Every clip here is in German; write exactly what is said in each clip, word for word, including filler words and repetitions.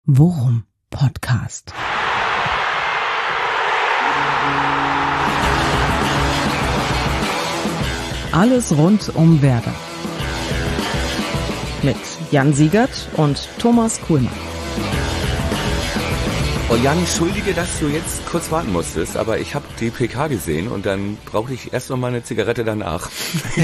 Worum Podcast. Alles rund um Werder. Mit Jan Siegert und Thomas Kuhlmann. Oh Jan, entschuldige, dass du jetzt kurz warten musstest, aber ich habe die P K gesehen und dann brauchte ich erst noch mal eine Zigarette danach. Das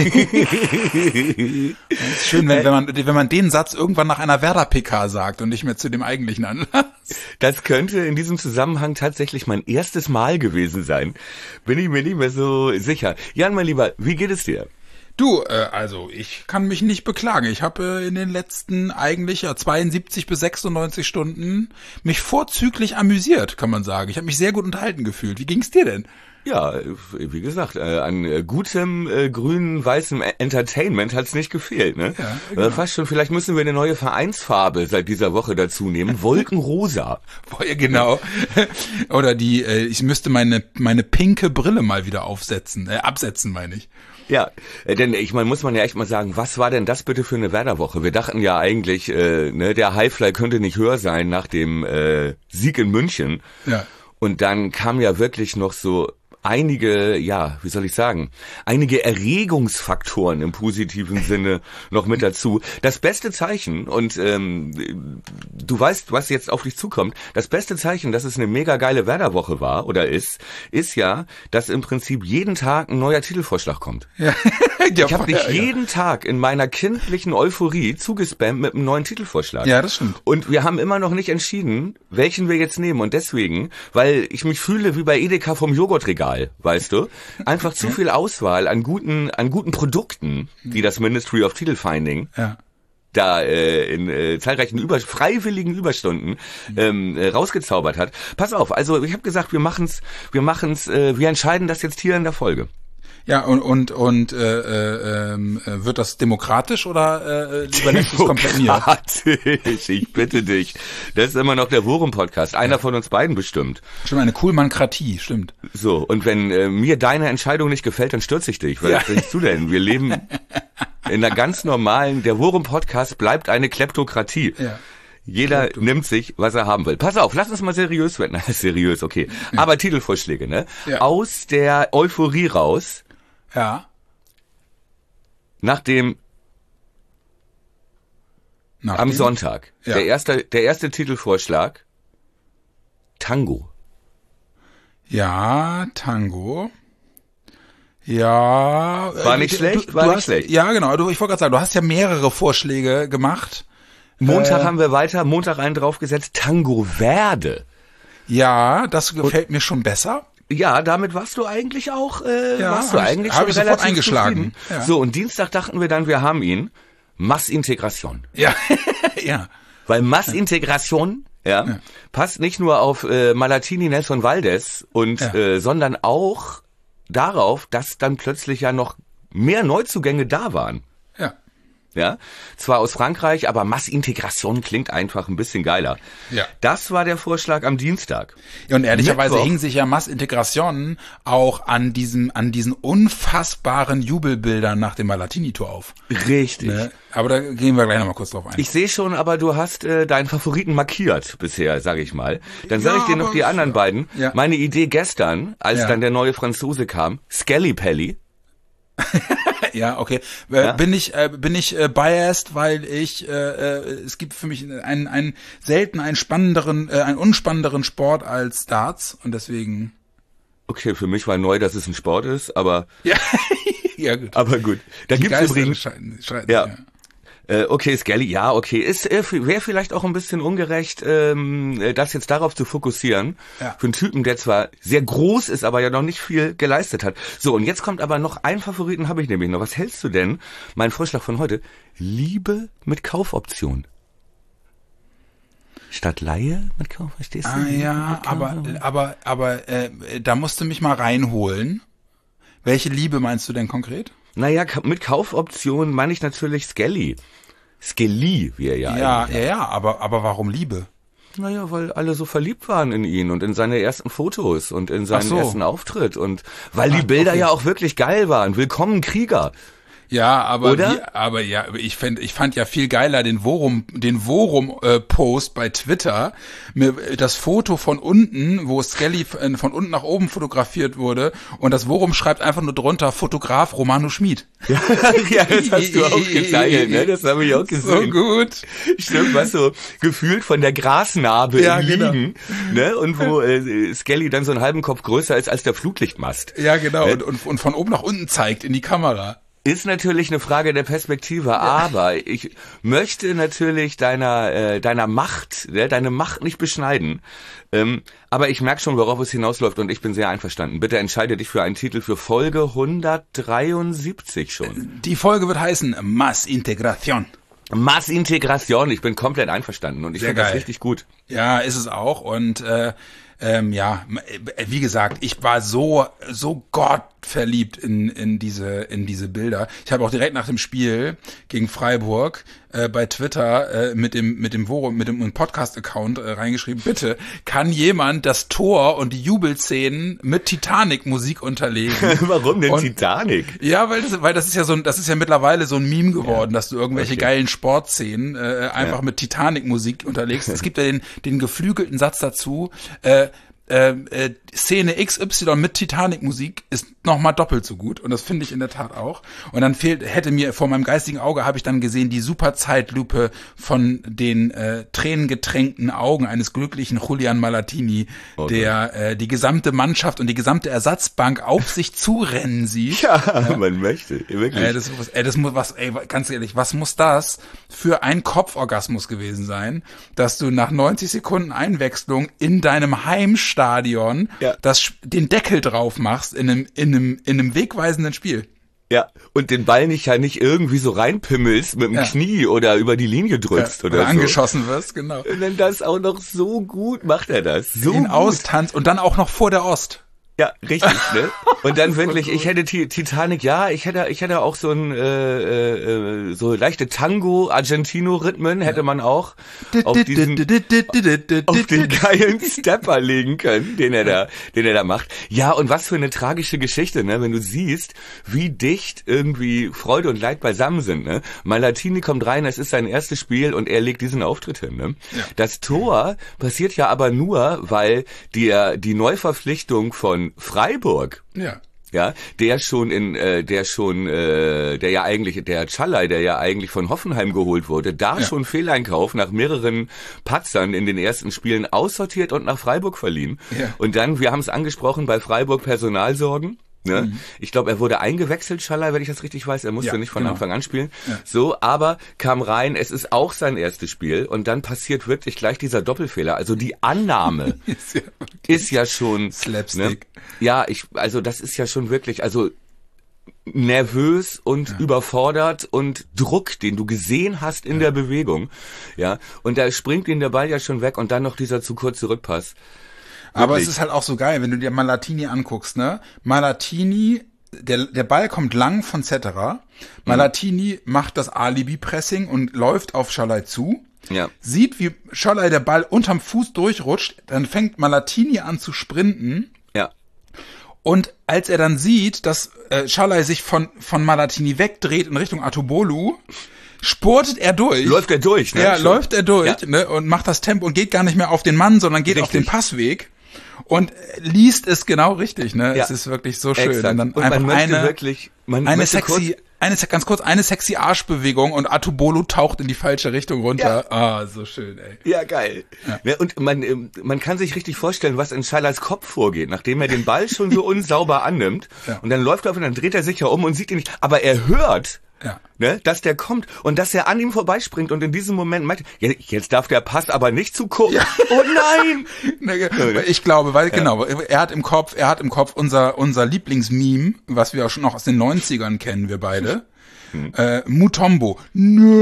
ist schön, wenn, wenn man wenn man den Satz irgendwann nach einer Werder-P K sagt und nicht mehr zu dem eigentlichen Anlass. Das könnte in diesem Zusammenhang tatsächlich mein erstes Mal gewesen sein. Bin ich mir nicht mehr so sicher. Jan, mein Lieber, wie geht es dir? Du, äh, also ich kann mich nicht beklagen. Ich habe äh, in den letzten eigentlich ja, zweiundsiebzig bis sechsundneunzig Stunden mich vorzüglich amüsiert, kann man sagen. Ich habe mich sehr gut unterhalten gefühlt. Wie ging's dir denn? Ja, wie gesagt, äh, an äh, gutem äh, grünen, weißem Entertainment hat's nicht gefehlt, ne? Ja, genau. äh, fast schon, vielleicht müssen wir eine neue Vereinsfarbe seit dieser Woche dazu nehmen. Wolkenrosa. Ja, genau. Oder die, äh, ich müsste meine meine pinke Brille mal wieder aufsetzen, äh, absetzen, meine ich. Ja, äh, denn ich meine, muss man ja echt mal sagen, was war denn das bitte für eine Werderwoche? Wir dachten ja eigentlich, äh, ne, der Highfly könnte nicht höher sein nach dem äh, Sieg in München. Ja. Und dann kam ja wirklich noch so einige, ja, wie soll ich sagen, einige Erregungsfaktoren im positiven Sinne noch mit dazu. Das beste Zeichen, und ähm, du weißt, was jetzt auf dich zukommt, das beste Zeichen, dass es eine mega geile Werderwoche war oder ist, ist ja, dass im Prinzip jeden Tag ein neuer Titelvorschlag kommt. Ja. Ich habe dich ja, ja. jeden Tag in meiner kindlichen Euphorie zugespammt mit einem neuen Titelvorschlag. Ja, das stimmt. Und wir haben immer noch nicht entschieden, welchen wir jetzt nehmen. Und deswegen, weil ich mich fühle wie bei Edeka vom Joghurtregal, weißt du, einfach zu viel Auswahl an guten, an guten Produkten, die das Ministry of Titelfinding Ja. da äh, in äh, zahlreichen über, freiwilligen Überstunden ähm, äh, rausgezaubert hat. Pass auf, also ich habe gesagt, wir machen's, wir machen's, äh, wir entscheiden das jetzt hier in der Folge. Ja, und und und äh, äh, äh, wird das demokratisch oder äh, überlässt es komplett mir? Demokratisch, ich bitte dich. Das ist immer noch der Worum-Podcast. Einer ja. von uns beiden bestimmt. Stimmt, eine Kuhlmann-Kratie, stimmt. So, und wenn äh, mir deine Entscheidung nicht gefällt, dann stürze ich dich. Was ja. denkst du denn? Wir leben in einer ganz normalen, der Worum-Podcast bleibt eine Kleptokratie. Ja. Jeder nimmt sich, was er haben will. Pass auf, lass uns mal seriös werden. seriös, okay. Ja. Aber Titelvorschläge, ne? Ja. Aus der Euphorie raus. Ja. Nach dem Nach am dem? Sonntag. Ja. Der erste, der erste Titelvorschlag. Tango. Ja, Tango. Ja. War nicht äh, schlecht, du, war du nicht hast, schlecht. Ja, genau. Du, ich wollte gerade sagen, du hast ja mehrere Vorschläge gemacht. Montag äh, haben wir weiter, Montag einen draufgesetzt. Tango Verde. Ja, das gefällt Und, mir schon besser. Ja, damit warst du eigentlich auch, äh, ja, warst du eigentlich ich, schon hab ich relativ sofort eingeschlagen. Ja. So, und Dienstag dachten wir dann, wir haben ihn. Massintegration. Ja, ja. Weil Massintegration, ja, ja, passt nicht nur auf äh, Malatini, Nelson Valdez und, ja. äh, sondern auch darauf, dass dann plötzlich ja noch mehr Neuzugänge da waren. Ja. Ja, zwar aus Frankreich, aber Massintegration klingt einfach ein bisschen geiler. Ja. Das war der Vorschlag am Dienstag. Ja, und ehrlicherweise Mittwoch hing sich ja Massintegration auch an diesem, an diesen unfassbaren Jubelbildern nach dem Malatini-Tour auf. Richtig. Ne? Aber da gehen wir gleich nochmal kurz drauf ein. Ich sehe schon, aber du hast äh, deinen Favoriten markiert bisher, sage ich mal. Dann sage ja, ich dir noch die anderen beiden. Ja. Meine Idee gestern, als ja. dann der neue Franzose kam, Skelly Pelly. Ja, okay. Äh, ja? Bin ich äh, bin ich äh, biased, weil ich äh, äh, es gibt für mich einen einen selten einen spannenderen äh, einen unspannenderen Sport als Darts und deswegen. Okay, für mich war neu, dass es ein Sport ist, aber ja, ja gut. Aber gut. Da Die gibt's Geister übrigens scheiden, scheiden, ja. ja. Äh, okay, Skelly, ja, okay. Ist äh, wäre vielleicht auch ein bisschen ungerecht, ähm, das jetzt darauf zu fokussieren. Ja. Für einen Typen, der zwar sehr groß ist, aber ja noch nicht viel geleistet hat. So, und jetzt kommt aber noch ein Favoriten, habe ich nämlich noch. Was hältst du denn? Mein Vorschlag von heute. Liebe mit Kaufoption. Statt Leihe mit Kauf, verstehst du? Ah ja, aber aber aber äh, da musst du mich mal reinholen. Welche Liebe meinst du denn konkret? Naja, mit Kaufoption meine ich natürlich Skelly. Skelly, wie er ja Ja, ja, ja, aber aber warum Liebe? Naja, weil alle so verliebt waren in ihn und in seine ersten Fotos und in seinen Ach so. ersten Auftritt und weil die Ach, Bilder okay. ja auch wirklich geil waren. Willkommen Krieger. Ja, aber Oder? Wie, aber ja, ich fand ich fand ja viel geiler den Worum den Worum äh, Post bei Twitter, mir, das Foto von unten, wo Skelly von, von unten nach oben fotografiert wurde und das Worum schreibt einfach nur drunter Fotograf Romano Schmid. Ja, ja, das hast du auch geteilt, ne? Das habe ich auch gesehen. So gut. Stimmt, was so gefühlt von der Grasnarbe Ja, im genau. Liegen, ne? Und wo äh, Skelly dann so einen halben Kopf größer ist als der Fluglichtmast. Ja, genau. Ne? Und, und, und von oben nach unten zeigt in die Kamera. Ist natürlich eine Frage der Perspektive, ja. aber ich möchte natürlich deiner äh, deiner Macht, ne, deine Macht nicht beschneiden. Ähm, aber ich merke schon, worauf es hinausläuft und ich bin sehr einverstanden. Bitte entscheide dich für einen Titel für Folge hundertdreiundsiebzig schon. Die Folge wird heißen Más Integración. Más Integración, ich bin komplett einverstanden und ich finde das richtig gut. Ja, ist es auch und äh, ähm, ja, wie gesagt, ich war so so gottverliebt in in diese in diese Bilder. Ich habe auch direkt nach dem Spiel gegen Freiburg äh, bei Twitter äh, mit dem mit dem Forum mit dem Podcast-Account äh, reingeschrieben: Bitte kann jemand das Tor und die Jubelszenen mit Titanic-Musik unterlegen? Warum denn und, Titanic? Ja, weil das weil das ist ja so ein, das ist ja mittlerweile so ein Meme geworden, ja. dass du irgendwelche okay. geilen Sportszenen äh, einfach ja. mit Titanic-Musik unterlegst. Es gibt ja den den geflügelten Satz dazu. Äh, Äh, äh, Szene X Y mit Titanic-Musik ist nochmal doppelt so gut und das finde ich in der Tat auch. Und dann fehlt, hätte mir vor meinem geistigen Auge habe ich dann gesehen die super Zeitlupe von den äh, tränengetränkten Augen eines glücklichen Julian Malatini, okay. der äh, die gesamte Mannschaft und die gesamte Ersatzbank auf sich zurennen sieht. Ja, ja. man möchte, wirklich. Äh, das, ey, das muss was, ey, ganz ehrlich, was muss das für ein Kopforgasmus gewesen sein, dass du nach neunzig Sekunden Einwechslung in deinem Heimstadion Stadion, ja. das, den Deckel drauf machst in einem, in einem, in einem wegweisenden Spiel. Ja, und den Ball nicht ja nicht irgendwie so reinpimmelst mit dem ja. Knie oder über die Linie drückst ja, oder, oder so. angeschossen wirst, genau. Und dann das auch noch so gut macht er das. So ihn gut. austanzt und dann auch noch vor der Ost. Ja, richtig, ne? Und dann wirklich, ich hätte Titanic, ja, ich hätte, ich hätte auch so ein, äh, äh, so leichte Tango-Argentino-Rhythmen hätte man auch auf diesen, auf den geilen Stepper legen können, den er da, den er da macht. Ja, und was für eine tragische Geschichte, ne? Wenn du siehst, wie dicht irgendwie Freude und Leid beisammen sind, ne? Malatini kommt rein, es ist sein erstes Spiel und er legt diesen Auftritt hin, ne? Ja. Das Tor passiert ja aber nur, weil die, die Neuverpflichtung von Freiburg, ja, ja, der schon in, äh, der schon, äh, der ja eigentlich, der Çalhaj, der ja eigentlich von Hoffenheim geholt wurde, da ja. schon Fehleinkauf nach mehreren Patzern in den ersten Spielen aussortiert und nach Freiburg verliehen. Ja. Und dann, wir haben es angesprochen, bei Freiburg Personalsorgen. Ne? Mhm. Ich glaube, er wurde eingewechselt, Çalhaj, wenn ich das richtig weiß. Er musste ja, nicht von genau. Anfang an spielen. Ja. So, aber kam rein, es ist auch sein erstes Spiel und dann passiert wirklich gleich dieser Doppelfehler. Also die Annahme ist, ja ist ja schon Slapstick. Ne? Ja, ich, also das ist ja schon wirklich, also nervös und ja. überfordert und Druck, den du gesehen hast in ja. der Bewegung. Ja, und da springt ihn der Ball ja schon weg und dann noch dieser zu kurze Rückpass. Aber Wirklich? Es ist halt auch so geil, wenn du dir Malatini anguckst, ne? Malatini, der der Ball kommt lang von Cetera. Malatini mhm. macht das Alibi-Pressing und läuft auf Çalhaj zu. Ja. Sieht, wie Çalhaj der Ball unterm Fuß durchrutscht, dann fängt Malatini an zu sprinten. Ja. Und als er dann sieht, dass äh, Çalhaj sich von von Malatini wegdreht in Richtung Atubolu, spurtet er durch. Läuft er durch, ne? Ja, Schon. läuft er durch, ja. ne? Und macht das Tempo und geht gar nicht mehr auf den Mann, sondern geht Richtig. auf den Passweg. Und liest es genau richtig, ne? Ja. Es ist wirklich so schön. Exakt. Und dann und einfach man eine, wirklich, man eine sexy, eine, ganz kurz, eine sexy Arschbewegung und Atubolu taucht in die falsche Richtung runter. Ja. Ah, so schön, ey. Ja, geil. Ja. Und man, man kann sich richtig vorstellen, was in Çalhajs Kopf vorgeht, nachdem er den Ball schon so unsauber annimmt. Ja. Und dann läuft er auf und dann dreht er sich ja um und sieht ihn nicht. Aber er hört, ja. ne, dass der kommt und dass er an ihm vorbeispringt und in diesem Moment meint, jetzt darf der Pass aber nicht zu kurz. Ja. Oh nein! Ich glaube, weil, ja. genau, er hat im Kopf, er hat im Kopf unser, unser Lieblingsmeme, was wir auch schon noch aus den neunzigern kennen, wir beide. Hm. Äh, Mutombo. Nö.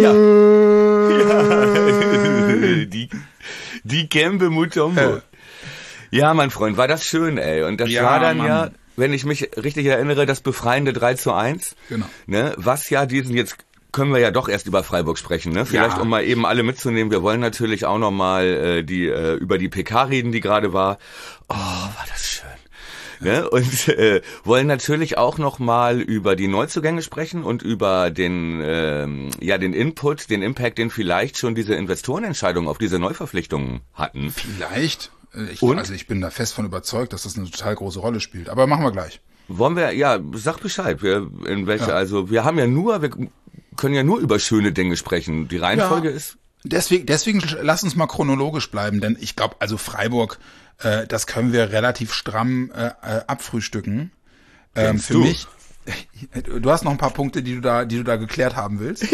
Ja. ja. die, die Kembe Mutombo. Ja. ja, mein Freund, war das schön, ey. Und das ja, war dann Mann. ja, wenn ich mich richtig erinnere, das befreiende drei zu eins. Genau. Ne, was ja diesen, jetzt können wir ja doch erst über Freiburg sprechen, ne? Vielleicht, ja. um mal eben alle mitzunehmen. Wir wollen natürlich auch noch mal äh, die, äh, über die P K reden, die gerade war. Oh, war das schön. Ne? Und äh, wollen natürlich auch noch mal über die Neuzugänge sprechen und über den ähm, ja den Input, den Impact, den vielleicht schon diese Investorenentscheidungen auf diese Neuverpflichtungen hatten. Vielleicht. Ich, Und? Also ich bin da fest von überzeugt, dass das eine total große Rolle spielt. Aber machen wir gleich. Wollen wir, ja, sag Bescheid, wir, in welche, Ja. also wir haben ja nur, wir können ja nur über schöne Dinge sprechen. Die Reihenfolge Ja. ist... Deswegen, deswegen lass uns mal chronologisch bleiben, denn ich glaube, also Freiburg, äh, das können wir relativ stramm äh, äh, abfrühstücken. Ähm, Kennst für du? mich, du hast noch ein paar Punkte, die du da, die du da geklärt haben willst.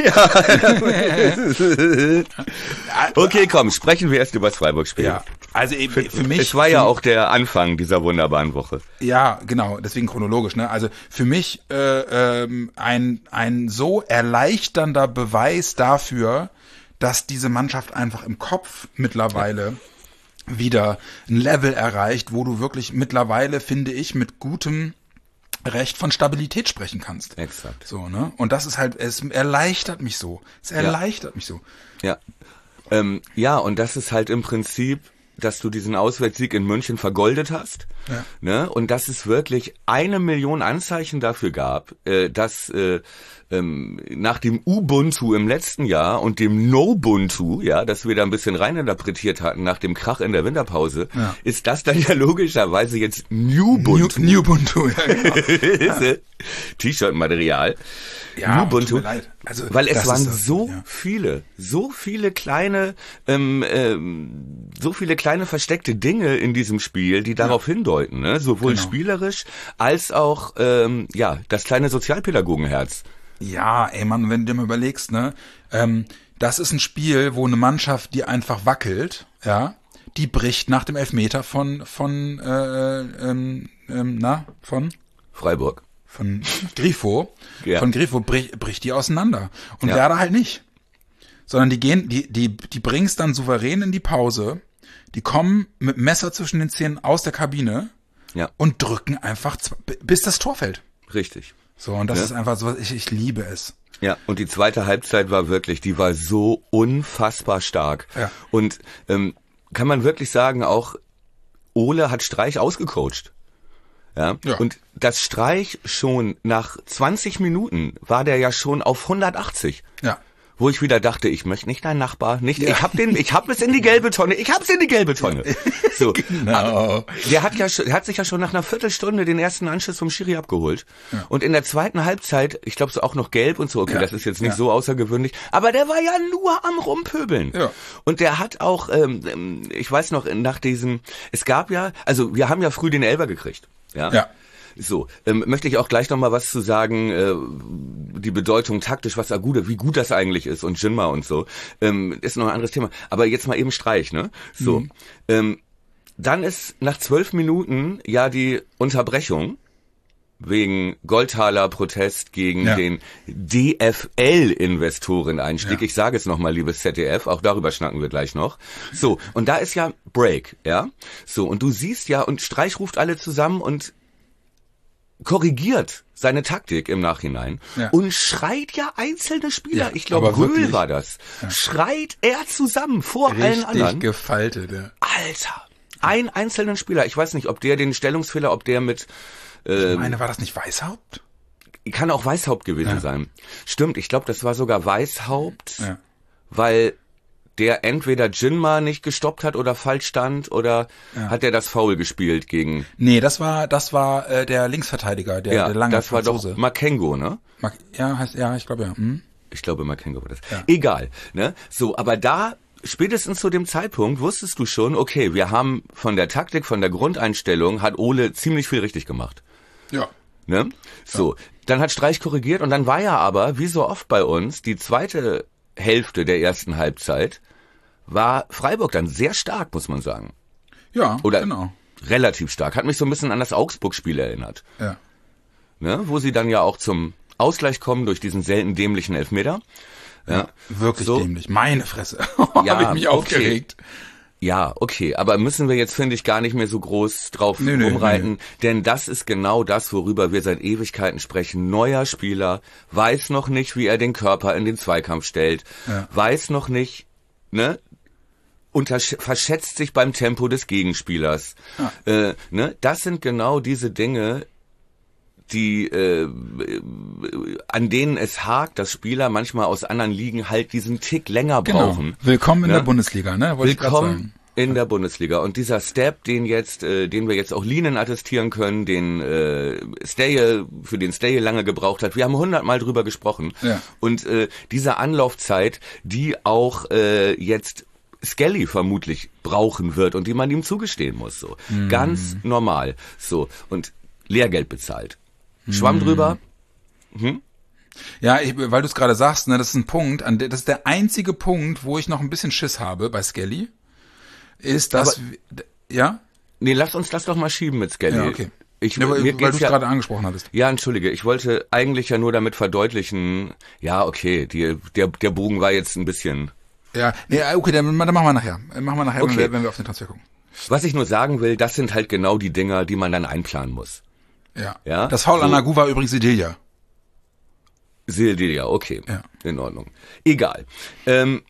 Okay, komm, sprechen wir erst über das Freiburg-Spiel. Ja, also eben für mich. Es war ja auch der Anfang dieser wunderbaren Woche. Ja, genau, deswegen chronologisch, ne? Also für mich äh, ähm, ein ein so erleichternder Beweis dafür, dass diese Mannschaft einfach im Kopf mittlerweile wieder ein Level erreicht, wo du wirklich mittlerweile, finde ich, mit gutem Recht von Stabilität sprechen kannst. Exakt. So, ne? Und das ist halt, es erleichtert mich so. Es erleichtert mich so. Ja. Ähm, ja, und das ist halt im Prinzip, dass du diesen Auswärtssieg in München vergoldet hast. Ja. Ne? Und dass es wirklich eine Million Anzeichen dafür gab, äh, dass äh, ähm, nach dem Ubuntu im letzten Jahr und dem Nobuntu, ja, das wir da ein bisschen reininterpretiert hatten nach dem Krach in der Winterpause, Ja. ist das dann ja logischerweise jetzt Newbuntu. New, Newbuntu, ja, genau. T-Shirt-Material. Ja, Ubuntu, tut mir leid. Also, weil es das waren ist das, so ja. viele, so viele kleine, ähm, ähm, so viele kleine versteckte Dinge in diesem Spiel, die darauf hindeuten, ne? Sowohl Genau. spielerisch als auch ähm, ja das kleine Sozialpädagogenherz. Ja, ey Mann, wenn du dir mal überlegst, ne, ähm, das ist ein Spiel, wo eine Mannschaft, die einfach wackelt, ja, die bricht nach dem Elfmeter von von äh, ähm, ähm, na von Freiburg. von Grifo, Ja. von Grifo bricht, bricht die auseinander und Ja. Werder halt nicht, sondern die gehen, die die die bringst dann souverän in die Pause, die kommen mit dem Messer zwischen den Zähnen aus der Kabine Ja, und drücken einfach zw- bis das Tor fällt. richtig. So, und das Ja. ist einfach so, ich, ich liebe es. Ja, und die zweite Halbzeit war wirklich, die war so unfassbar stark. Ja. Und ähm, kann man wirklich sagen, auch Ole hat Streich ausgecoacht. Ja? Ja. Und das Streich schon nach zwanzig Minuten war der ja schon auf hundertachtzig. Ja. Wo ich wieder dachte, ich möchte nicht dein Nachbar, nicht, ich hab den, ich hab es in die gelbe Tonne, ich hab's in die gelbe Tonne. So. Genau. Der hat ja, schon- der hat sich ja schon nach einer Viertelstunde den ersten Anschluss vom Schiri abgeholt. Ja. Und in der zweiten Halbzeit, ich glaube so auch noch gelb und so, okay, Ja. das ist jetzt nicht Ja. so außergewöhnlich, aber der war ja nur am Rumpöbeln. Ja. Und der hat auch, ähm, ich weiß noch, nach diesem, es gab ja, also wir haben ja früh den Elfer gekriegt. Ja. Ja. So, ähm, möchte ich auch gleich noch mal was zu sagen, äh, die Bedeutung taktisch, was Agude, wie gut das eigentlich ist und Jinma und so, ähm, ist noch ein anderes Thema. Aber jetzt mal eben Streich, ne? So, Mhm. ähm, dann ist nach zwölf Minuten ja die Unterbrechung wegen Goldtaler Protest gegen Ja. den D F L-Investoren-Einstieg. Ja. Ich sage es nochmal, liebes Z D F, auch darüber schnacken wir gleich noch. So, und da ist ja Break, ja? So, und du siehst ja, und Streich ruft alle zusammen und korrigiert seine Taktik im Nachhinein Ja. und schreit ja einzelne Spieler, Ja, ich glaube aber Röhl wirklich. war das, schreit er zusammen vor allen Richtig anderen. gefaltet, ja. Alter, ein einzelnen Spieler, ich weiß nicht, ob der den Stellungsfehler, ob der mit, Ich meine, war das nicht Weißhaupt? kann auch Weißhaupt gewesen Ja. sein. Stimmt, ich glaube, das war sogar Weißhaupt, Ja. weil der entweder Jinma nicht gestoppt hat oder falsch stand oder Ja. hat der das Foul gespielt gegen, Nee, das war, das war äh, der Linksverteidiger, der, ja, der lange das war doch Franzose. Makengo, ne? Mag- Ja, heißt, ja, ich glaube ja. Hm? Ich glaube, Makengo war das. Ja. Egal, ne? So, aber da, spätestens zu dem Zeitpunkt wusstest du schon, okay, wir haben von der Taktik, von der Grundeinstellung, hat Ole ziemlich viel richtig gemacht. Ja. Ne? So, dann hat Streich korrigiert und dann war ja aber, wie so oft bei uns, die zweite Hälfte der ersten Halbzeit war Freiburg dann sehr stark, muss man sagen. Ja, Oder genau. relativ stark. Hat mich so ein bisschen an das Augsburg-Spiel erinnert. Ja. Ne? Wo sie dann ja auch zum Ausgleich kommen durch diesen selten dämlichen Elfmeter. Ja, Wirklich so. dämlich. Meine Fresse. Ja, Habe ich mich okay. aufgeregt. Ja, okay, aber müssen wir jetzt, finde ich, gar nicht mehr so groß drauf Nee, nee, rumreiten, nee. denn das ist genau das, worüber wir seit Ewigkeiten sprechen. Neuer Spieler, weiß noch nicht, wie er den Körper in den Zweikampf stellt, Ja. weiß noch nicht, ne? untersch- verschätzt sich beim Tempo des Gegenspielers. Ja. Äh, ne? Das sind genau diese Dinge, die äh, an denen es hakt, dass Spieler manchmal aus anderen Ligen halt diesen Tick länger Genau. brauchen. Willkommen in Ne? der Bundesliga, ne? Wollte ich grad sagen. Willkommen in der Bundesliga. Und dieser Step, den jetzt, äh, den wir jetzt auch Lienen attestieren können, den äh, Stay, für den Stay lange gebraucht hat, wir haben hundertmal drüber gesprochen. Ja. Und äh, diese Anlaufzeit, die auch äh, jetzt Skelly vermutlich brauchen wird und die man ihm zugestehen muss, so. Mhm. Ganz normal. So. Und Lehrgeld bezahlt. Schwamm drüber. Hm? Ja, ich, weil du es gerade sagst, ne, das ist ein Punkt, an der, das ist der einzige Punkt, wo ich noch ein bisschen Schiss habe bei Skelly, ist, dass, Aber, wir, ja? Nee, lass uns das doch mal schieben mit Skelly. Ja, okay. Ich, Ja, weil mir weil geht's du es ja, gerade angesprochen hattest. Ja, entschuldige, ich wollte eigentlich ja nur damit verdeutlichen, ja, okay, die, der, der Bogen war jetzt ein bisschen... Ja, nee, okay, dann, dann machen wir nachher. Machen wir nachher, Okay. wenn, wir, wenn wir auf den Transfer gucken. Was ich nur sagen will, das sind halt genau die Dinger, die man dann einplanen muss. Ja. Ja? Das Foul So. an Agu war übrigens Idilia. Sildia, okay, Ja. in Ordnung. Egal. Ähm,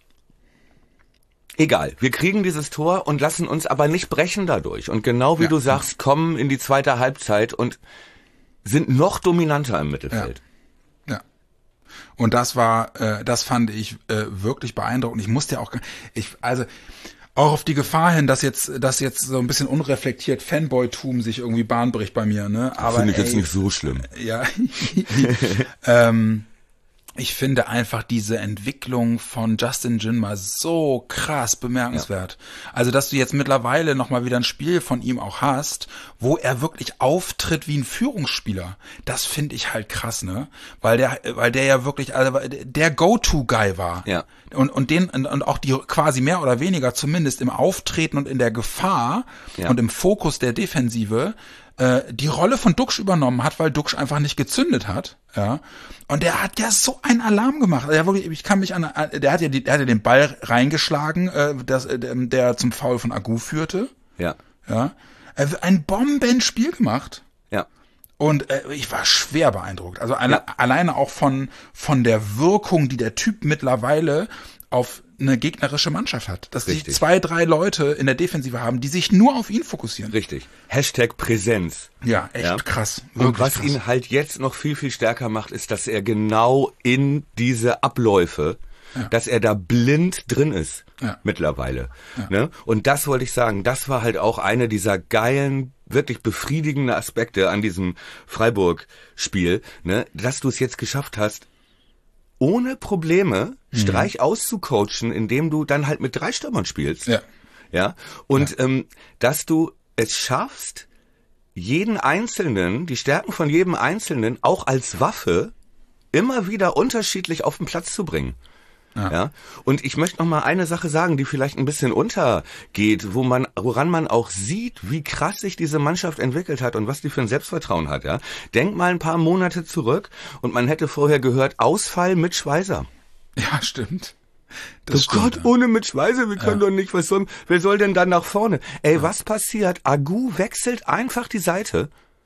egal, wir kriegen dieses Tor und lassen uns aber nicht brechen dadurch. Und genau wie Ja. du sagst, kommen in die zweite Halbzeit und sind noch dominanter im Mittelfeld. Ja. Und das war, äh, das fand ich äh, wirklich beeindruckend. Ich musste ja auch, ich, also auch auf die Gefahr hin, dass jetzt, dass jetzt so ein bisschen unreflektiert Fanboy-Tum sich irgendwie Bahn bricht bei mir, ne? Aber Finde ich ey, jetzt nicht so schlimm. Ja. ähm, ich finde einfach diese Entwicklung von Justin Jinma so krass bemerkenswert. Ja. Also, dass du jetzt mittlerweile nochmal wieder ein Spiel von ihm auch hast, wo er wirklich auftritt wie ein Führungsspieler. Das finde ich halt krass, ne? Weil der, weil der ja wirklich, also der Go-To-Guy war. Ja. Und, und den, und, und auch die quasi mehr oder weniger zumindest im Auftreten und in der Gefahr Ja. und im Fokus der Defensive äh, die Rolle von Duxch übernommen hat, weil Duxch einfach nicht gezündet hat, ja. Und der hat ja so einen Alarm gemacht. Der, wirklich, ich kann mich an, der hat ja, die, der hat ja den Ball reingeschlagen, äh, das, äh, der zum Foul von Agu führte, Ja, ja. Äh, ein Bombenspiel gemacht. ja. Und äh, ich war schwer beeindruckt. Also alle, Ja. alleine auch von von der Wirkung, die der Typ mittlerweile auf eine gegnerische Mannschaft hat. Dass die Richtig. zwei, drei Leute in der Defensive haben, die sich nur auf ihn fokussieren. Richtig. Hashtag Präsenz. Ja, echt Ja. krass. Und Wirklich was krass. ihn halt jetzt noch viel, viel stärker macht, ist, dass er genau in diese Abläufe, Ja. dass er da blind drin ist Ja. mittlerweile. Ne? Und das wollte ich sagen, das war halt auch eine dieser geilen, wirklich befriedigenden Aspekte an diesem Freiburg-Spiel, ne? Dass du es jetzt geschafft hast, ohne Probleme Streich auszucoachen, indem du dann halt mit drei Stürmern spielst. Ja. Ja, und Ähm, dass du es schaffst, jeden Einzelnen, die Stärken von jedem Einzelnen auch als Waffe immer wieder unterschiedlich auf den Platz zu bringen. Ja. Ja. Und ich möchte noch mal eine Sache sagen, die vielleicht ein bisschen untergeht, wo man, woran man auch sieht, wie krass sich diese Mannschaft entwickelt hat und was die für ein Selbstvertrauen hat, ja. Denk mal ein paar Monate zurück und man hätte vorher gehört, Ausfall mit Schweizer. Ja, stimmt. Das Oh stimmt, Gott, ja. ohne mit Schweizer, wir können Ja. doch nicht, was soll, wer soll denn dann nach vorne? Ey, was passiert? Agu wechselt einfach die Seite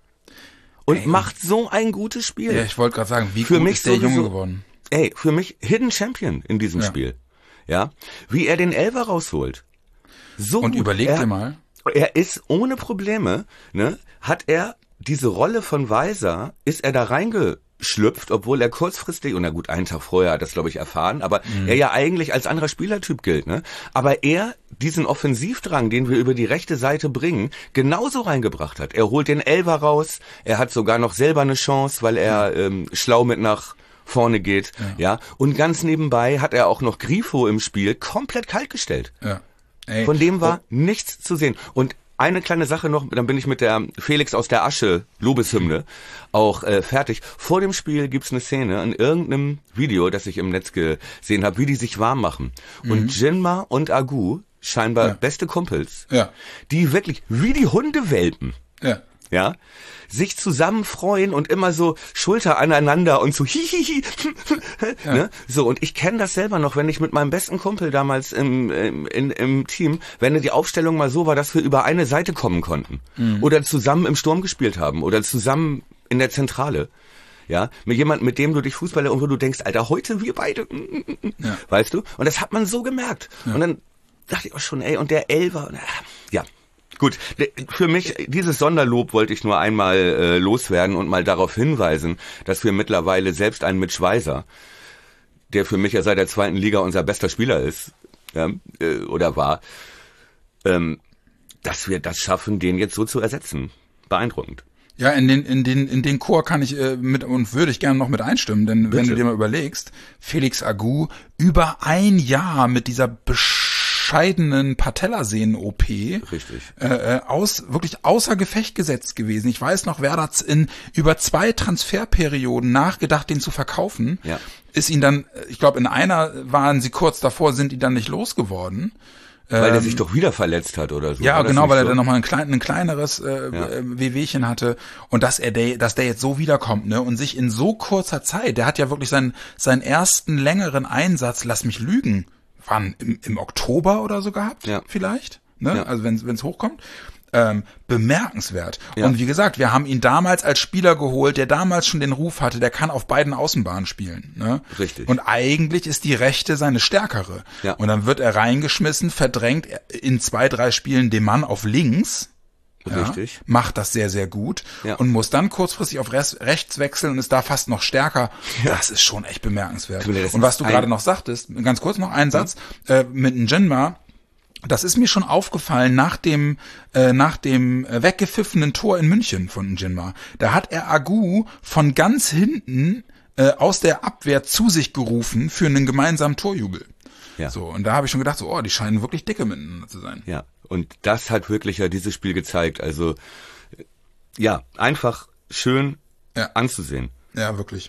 und Ey. macht so ein gutes Spiel. Ja, ich wollte gerade sagen, wie Für gut mich ist der sowieso- Junge geworden? Ey, für mich Hidden Champion in diesem Ja. Spiel. Ja, wie er den Elfer rausholt. So Und gut. überleg er, dir mal. Er ist ohne Probleme, ne, hat er diese Rolle von Weiser, ist er da reingeschlüpft, obwohl er kurzfristig, und na gut, einen Tag vorher hat das, glaube ich, erfahren, aber Mhm. er ja eigentlich als anderer Spielertyp gilt, ne? Aber er diesen Offensivdrang, den wir über die rechte Seite bringen, genauso reingebracht hat. Er holt den Elfer raus, er hat sogar noch selber eine Chance, weil er ähm, schlau mit nach vorne geht, ja. ja. Und ganz nebenbei hat er auch noch Grifo im Spiel komplett kalt gestellt. Ja. Ey. Von dem war Oh, nichts zu sehen. Und eine kleine Sache noch, dann bin ich mit der Felix aus der Asche Lobeshymne auch äh, fertig. Vor dem Spiel gibt's eine Szene in irgendeinem Video, das ich im Netz gesehen habe, wie die sich warm machen. Und Jinma und Agu, scheinbar Ja. beste Kumpels, Ja. die wirklich wie die Hundewelpen, Ja. ja, sich zusammen freuen und immer so Schulter aneinander und so hihihi. Ja. Ne? So, und ich kenne das selber noch, wenn ich mit meinem besten Kumpel damals im, im, in, im Team, wenn die Aufstellung mal so war, dass wir über eine Seite kommen konnten. Mhm. Oder zusammen im Sturm gespielt haben oder zusammen in der Zentrale. Ja, mit jemandem, mit dem du dich Fußballer und wo du denkst, Alter, heute wir beide, Ja. weißt du? Und das hat man so gemerkt. Ja. Und dann dachte ich auch schon, ey, und der Elfer, ja. Gut, für mich, dieses Sonderlob wollte ich nur einmal äh, loswerden und mal darauf hinweisen, dass wir mittlerweile selbst einen Mitch Weiser, der für mich ja seit der zweiten Liga unser bester Spieler ist, ja, äh, oder war, ähm, dass wir das schaffen, den jetzt so zu ersetzen. Beeindruckend. Ja, in den in den in den Chor kann ich äh, mit und würde ich gerne noch mit einstimmen, denn Bitte. Wenn du dir mal überlegst, Felix Agu über ein Jahr mit dieser bescheidenen Patellasehnen-O P Richtig. Äh, aus wirklich außer Gefecht gesetzt gewesen. Ich weiß noch, Werder hat's in über zwei Transferperioden nachgedacht, den zu verkaufen. Ja. Ist ihn dann, ich glaube, in einer waren sie kurz davor, sind die dann nicht losgeworden. Weil er ähm, sich doch wieder verletzt hat oder so. Ja, genau, weil er so? dann nochmal ein, klein, ein kleineres äh, ja. Wehwehchen hatte und dass er der, dass der jetzt so wiederkommt, ne, und sich in so kurzer Zeit, der hat ja wirklich seinen seinen ersten längeren Einsatz, lass mich lügen, wann im, im Oktober oder so gehabt, ja. vielleicht, ne, ja. also wenn wenn es hochkommt. Ähm, bemerkenswert. Ja. Und wie gesagt, wir haben ihn damals als Spieler geholt, der damals schon den Ruf hatte, der kann auf beiden Außenbahnen spielen. Ne? Richtig. Und eigentlich ist die rechte seine stärkere. Ja. Und dann wird er reingeschmissen, verdrängt in zwei, drei Spielen den Mann auf links. Richtig. Ja, macht das sehr, sehr gut. Ja. Und muss dann kurzfristig auf Rest, rechts wechseln und ist da fast noch stärker. Ja. Das ist schon echt bemerkenswert. Und was du gerade noch sagtest, ganz kurz noch einen Satz, ja. äh, mit Njinma, das ist mir schon aufgefallen nach dem äh, nach dem äh, weggepfiffenen Tor in München von Njinma. Da hat er Agu von ganz hinten äh, aus der Abwehr zu sich gerufen für einen gemeinsamen Torjubel. Ja. So, und da habe ich schon gedacht, so, oh, die scheinen wirklich dicke miteinander zu sein. Ja, und das hat wirklich ja dieses Spiel gezeigt. Also ja, einfach schön ja. anzusehen. Ja, wirklich.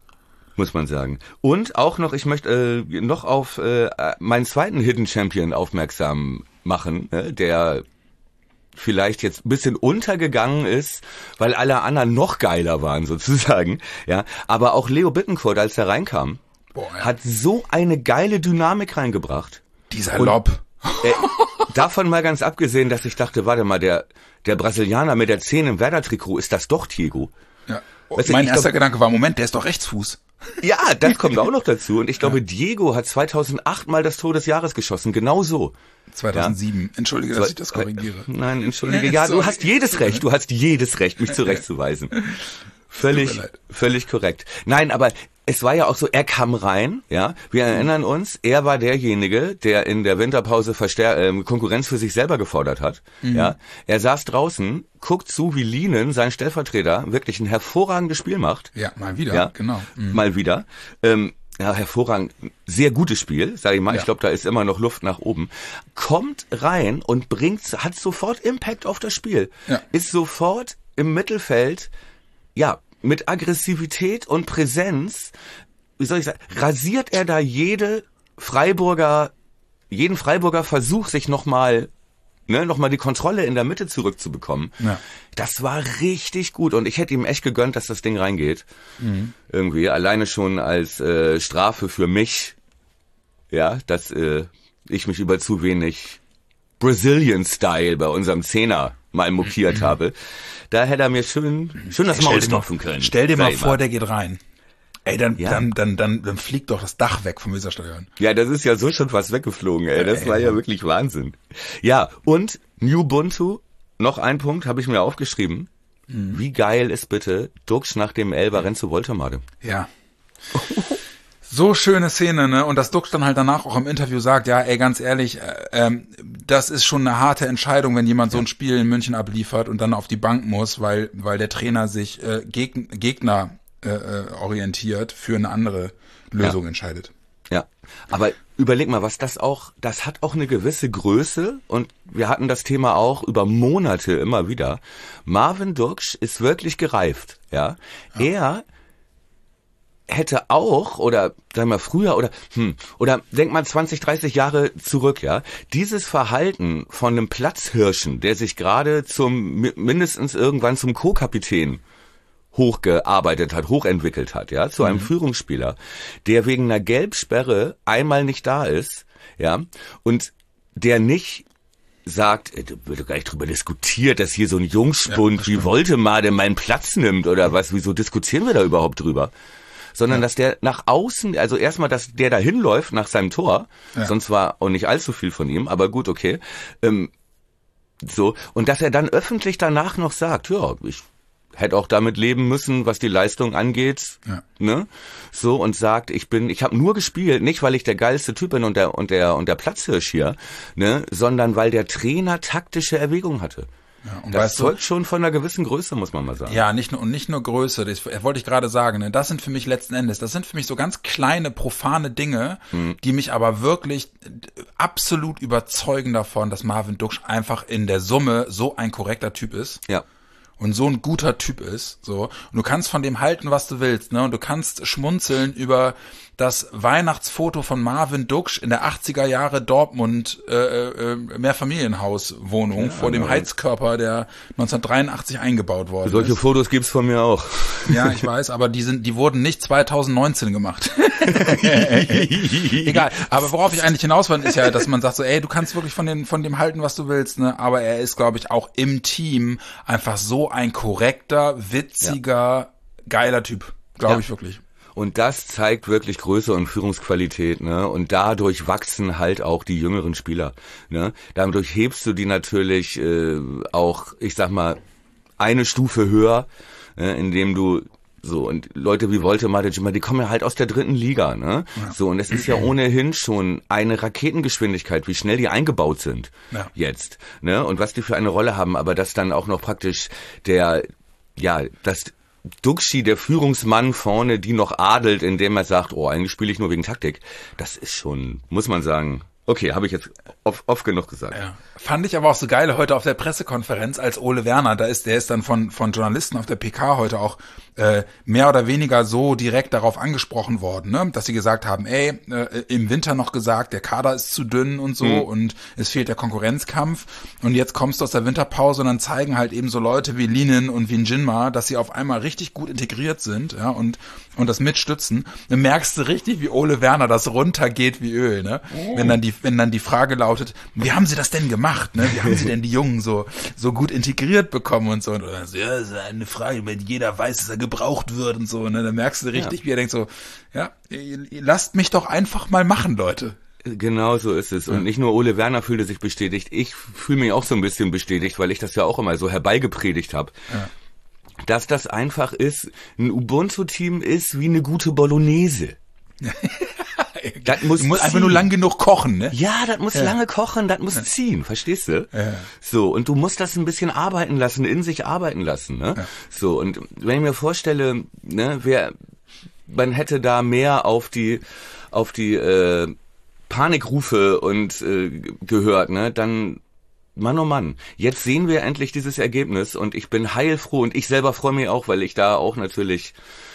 Muss man sagen. Und auch noch, ich möchte äh, noch auf äh, meinen zweiten Hidden Champion aufmerksam machen, ne, der vielleicht jetzt ein bisschen untergegangen ist, weil alle anderen noch geiler waren sozusagen. Ja, aber auch Leo Bittencourt, als er reinkam, Boah, ja. hat so eine geile Dynamik reingebracht. Dieser Lob. Äh, davon mal ganz abgesehen, dass ich dachte, warte mal, der der Brasilianer mit der zehn im Werder-Trikot, ist das doch Diego? Ja. Weißt du, mein erster glaub, Gedanke war, Moment, der ist doch Rechtsfuß. Ja, das kommt auch noch dazu. Und ich glaube, ja. Diego hat zweitausendacht mal das Tor des Jahres geschossen. Genau so. zweitausendsieben. Ja. Entschuldige, dass ich das korrigiere. Nein, entschuldige. Ja, du hast jedes Recht. Du hast jedes Recht, mich zurechtzuweisen. Völlig, völlig korrekt. Nein, aber es war ja auch so, er kam rein, ja. Wir erinnern uns, er war derjenige, der in der Winterpause Verstär- äh, Konkurrenz für sich selber gefordert hat, mhm. ja. Er saß draußen, guckt zu, wie Lienen, sein Stellvertreter, wirklich ein hervorragendes Spiel macht. Ja, mal wieder, ja, genau. Mhm. Mal wieder. Ähm, ja, hervorragend, sehr gutes Spiel, sag ich mal. Ja. Ich glaube, da ist immer noch Luft nach oben. Kommt rein und bringt, hat sofort Impact auf das Spiel. Ja. Ist sofort im Mittelfeld, ja, mit Aggressivität und Präsenz, wie soll ich sagen, rasiert er da jede Freiburger, jeden Freiburger Versuch, sich nochmal, ne, nochmal die Kontrolle in der Mitte zurückzubekommen. Ja. Das war richtig gut und ich hätte ihm echt gegönnt, dass das Ding reingeht. Mhm. Irgendwie, alleine schon als äh, Strafe für mich, ja, dass äh, ich mich über zu wenig Brazilian-Style bei unserem Zehner mal mokiert mhm. habe. Da hätte er mir schön, schön das Maul stopfen können. Stell dir mal vor, der geht rein. Ey, dann, ja. dann, dann, dann, dann fliegt doch das Dach weg vom Weserstadion. Ja, das ist ja so schon fast weggeflogen, ey. Das ja, war ey, ja wirklich Wahnsinn. Ja, und New Buntu, noch ein Punkt, habe ich mir aufgeschrieben. Mhm. Wie geil ist bitte Duxch nach dem Elfer Renzo Woltermade? Ja. So schöne Szene, ne? Und dass Duxch dann halt danach auch im Interview sagt, ja, ey, ganz ehrlich, äh, ähm, das ist schon eine harte Entscheidung, wenn jemand so ein Spiel in München abliefert und dann auf die Bank muss, weil weil der Trainer sich äh, Geg- Gegner äh, orientiert für eine andere Lösung ja. entscheidet. Ja, aber überleg mal, was das auch, das hat auch eine gewisse Größe und wir hatten das Thema auch über Monate immer wieder. Marvin Duxch ist wirklich gereift, ja. ja. Er hätte auch, oder sagen wir früher, oder hm, oder denk mal zwanzig, dreißig Jahre zurück, ja, dieses Verhalten von einem Platzhirschen, der sich gerade zum, mindestens irgendwann zum Co-Kapitän hochgearbeitet hat, hochentwickelt hat, ja, zu einem mhm. Führungsspieler, der wegen einer Gelbsperre einmal nicht da ist, ja, und der nicht sagt, da wird doch gar nicht drüber diskutiert, dass hier so ein Jungspund ja, wie Woltemade meinen Platz nimmt oder was, wieso diskutieren wir da überhaupt drüber? sondern ja. dass der nach außen, also erstmal, dass der da hinläuft nach seinem Tor, ja. sonst war auch nicht allzu viel von ihm, aber gut, okay, ähm, so, und dass er dann öffentlich danach noch sagt, ja, ich hätte auch damit leben müssen, was die Leistung angeht, ja. ne? So, und sagt, ich bin, ich habe nur gespielt, nicht weil ich der geilste Typ bin und der und der und der Platzhirsch hier, ne, sondern weil der Trainer taktische Erwägungen hatte. Ja, und das weißt zeugt du, schon von einer gewissen Größe, muss man mal sagen. Ja, nicht nur und nicht nur Größe, das wollte ich gerade sagen, ne? Das sind für mich letzten Endes, das sind für mich so ganz kleine, profane Dinge, mhm. die mich aber wirklich absolut überzeugen davon, dass Marvin Duksch einfach in der Summe so ein korrekter Typ ist. Ja. Und so ein guter Typ ist, so. Und du kannst von dem halten, was du willst, ne? Und du kannst schmunzeln über das Weihnachtsfoto von Marvin Duksch in der achtziger Jahre Dortmund äh, äh, Mehrfamilienhauswohnung ja, vor dem Heizkörper, der neunzehnhundertdreiundachtzig eingebaut worden Solche ist. Solche Fotos gibt's von mir auch. Ja, ich weiß, aber die sind, die wurden nicht zweitausendneunzehn gemacht. Egal. Aber worauf ich eigentlich hinaus will, ist ja, dass man sagt so, ey, du kannst wirklich von den, von dem halten, was du willst, ne? Aber er ist, glaube ich, auch im Team einfach so ein korrekter, witziger, ja. geiler Typ. Glaube ja. ich wirklich. Und das zeigt wirklich Größe und Führungsqualität, ne? Und dadurch wachsen halt auch die jüngeren Spieler, ne? Dadurch hebst du die natürlich äh, auch, ich sag mal, eine Stufe höher, äh, indem du so, und Leute wie Woltemade, die kommen ja halt aus der dritten Liga, ne? Ja. So, und es ist ja ohnehin schon eine Raketengeschwindigkeit, wie schnell die eingebaut sind ja. jetzt, ne? Und was die für eine Rolle haben, aber dass dann auch noch praktisch der, ja, das Duxchi, der Führungsmann vorne, die noch adelt, indem er sagt, oh, eigentlich spiele ich nur wegen Taktik. Das ist schon, muss man sagen, okay, habe ich jetzt oft, oft genug gesagt. Ja. Fand ich aber auch so geil heute auf der Pressekonferenz, als Ole Werner, da ist, der ist dann von von Journalisten auf der P K heute auch äh, mehr oder weniger so direkt darauf angesprochen worden, ne, dass sie gesagt haben, ey, äh, im Winter noch gesagt, der Kader ist zu dünn und so mhm. und es fehlt der Konkurrenzkampf und jetzt kommst du aus der Winterpause und dann zeigen halt eben so Leute wie Linen und wie Njinma, dass sie auf einmal richtig gut integriert sind, ja, und und das mitstützen. Dann merkst du richtig, wie Ole Werner das runtergeht wie Öl, ne? Oh. Wenn dann die wenn dann die Frage lautet, wie haben sie das denn gemacht? Ne? Wie haben sie denn die Jungen so so gut integriert bekommen und so? Und dann so, ja, das ist eine Frage, wenn jeder weiß, dass er gebraucht wird und so. Ne? Dann merkst du richtig, ja. wie er denkt so, ja, lasst mich doch einfach mal machen, Leute. Genau so ist es. Und ja. nicht nur Ole Werner fühlte sich bestätigt, ich fühle mich auch so ein bisschen bestätigt, weil ich das ja auch immer so herbeigepredigt habe. Ja. Dass das einfach ist, ein Ubuntu-Team ist wie eine gute Bolognese. Das muss du musst einfach nur lang genug kochen, ne? Ja, das muss ja. lange kochen, das muss ja. ziehen, verstehst du? Ja. So, und du musst das ein bisschen arbeiten lassen, in sich arbeiten lassen, ne? Ja. So, und wenn ich mir vorstelle, ne, wer, man hätte da mehr auf die, auf die, äh, Panikrufe und, äh, gehört, ne, dann, Mann, oh Mann, jetzt sehen wir endlich dieses Ergebnis und ich bin heilfroh und ich selber freue mich auch, weil ich da auch natürlich,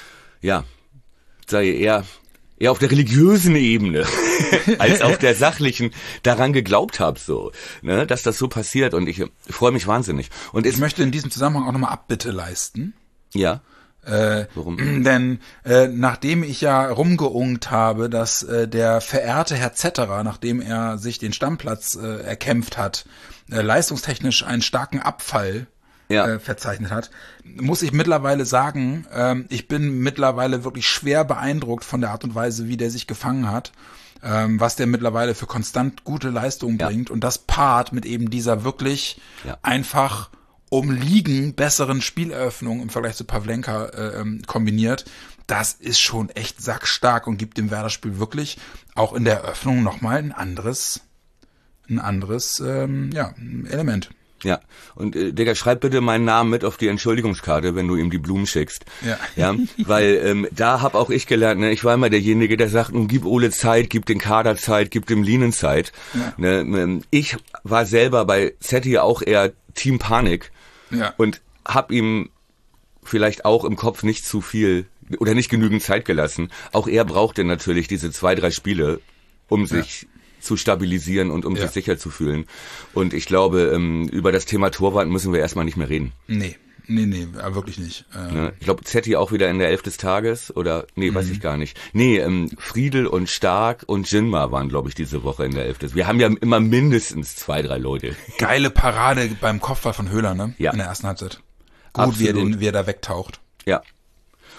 ja, sei eher, eher auf der religiösen Ebene als auf der sachlichen daran geglaubt habe, so, ne, dass das so passiert und ich freue mich wahnsinnig. Und ich möchte in diesem Zusammenhang auch nochmal Abbitte leisten. Ja. Äh, Warum? Denn äh, nachdem ich ja rumgeungt habe, dass äh, der verehrte Herr Zetterer, nachdem er sich den Stammplatz äh, erkämpft hat, äh, leistungstechnisch einen starken Abfall ja. äh, verzeichnet hat, muss ich mittlerweile sagen, ähm, ich bin mittlerweile wirklich schwer beeindruckt von der Art und Weise, wie der sich gefangen hat, ähm, was der mittlerweile für konstant gute Leistungen ja. bringt und das paart mit eben dieser wirklich ja. einfach um Ligen besseren Spieleröffnung im Vergleich zu Pavlenka äh, kombiniert, das ist schon echt sackstark und gibt dem Werder-Spiel wirklich auch in der Eröffnung nochmal ein anderes, ein anderes ähm, ja, Element. Ja, und äh, Digga, schreib bitte meinen Namen mit auf die Entschuldigungskarte, wenn du ihm die Blumen schickst. Ja, ja, weil ähm, da hab auch ich gelernt, ne, ich war immer derjenige, der sagt, nun gib Ole Zeit, gib den Kader Zeit, gib dem Linen Zeit. Ja. Ne, ich war selber bei Zetti auch eher Team Panik. Ja. Und hab ihm vielleicht auch im Kopf nicht zu viel oder nicht genügend Zeit gelassen. Auch er brauchte natürlich diese zwei, drei Spiele, um sich ja. zu stabilisieren und um ja. sich sicher zu fühlen. Und ich glaube, ähm, über das Thema Torwart müssen wir erstmal nicht mehr reden. Nee, nee, nee, wirklich nicht. Ähm ne? Ich glaube, Zetti auch wieder in der Elf des Tages oder, nee, mhm. weiß ich gar nicht. Nee, ähm, Friedel und Stark und Njinma waren, glaube ich, diese Woche in der Elf des. Wir haben ja immer mindestens zwei, drei Leute. Geile Parade beim Kopfball von Höhler, ne? Ja. In der ersten Halbzeit. Gut, wie er, den, wie er da wegtaucht. Ja.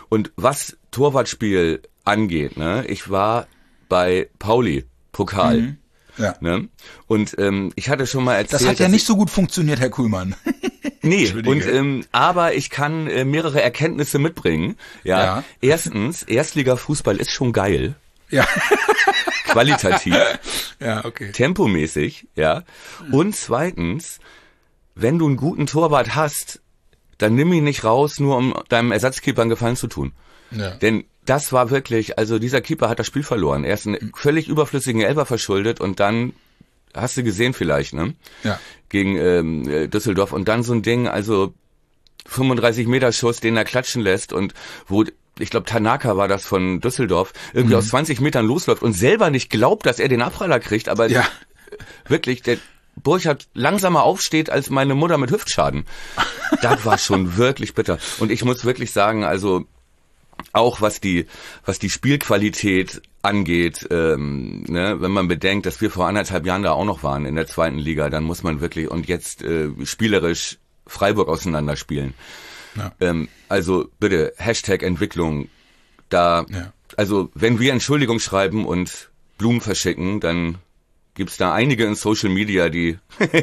Und was Torwartspiel angeht, ne, ich war bei Pauli, Pokal. Mhm. Ja. Ne? Und ähm, ich hatte schon mal erzählt... Das hat ja nicht so gut funktioniert, Herr Kuhlmann. Nee, und ähm, aber ich kann äh, mehrere Erkenntnisse mitbringen. Ja. Ja. Erstens, Erstliga-Fußball ist schon geil. Ja. Qualitativ. Ja, okay. Tempomäßig, ja. Und zweitens, wenn du einen guten Torwart hast, dann nimm ihn nicht raus, nur um deinem Ersatzkeeper einen Gefallen zu tun. Ja. Denn das war wirklich, also dieser Keeper hat das Spiel verloren. Er ist einen völlig überflüssigen Elfer verschuldet und dann, hast du gesehen vielleicht, ne? Ja. Gegen ähm, Düsseldorf und dann so ein Ding, also fünfunddreißig Meter Schuss, den er klatschen lässt und wo, ich glaube Tanaka war das von Düsseldorf, irgendwie Mhm. aus zwanzig Metern losläuft und selber nicht glaubt, dass er den Abpraller kriegt, aber Ja. wirklich, der Burchard langsamer aufsteht als meine Mutter mit Hüftschaden. Das war schon wirklich bitter. Und ich muss wirklich sagen, also auch was die was die Spielqualität angeht, ähm, ne, wenn man bedenkt, dass wir vor anderthalb Jahren da auch noch waren in der zweiten Liga, dann muss man wirklich und jetzt äh, spielerisch Freiburg auseinanderspielen. Ja. Ähm, also bitte Hashtag Entwicklung. Da, Ja. also wenn wir Entschuldigung schreiben und Blumen verschicken, dann gibt's da einige in Social Media, die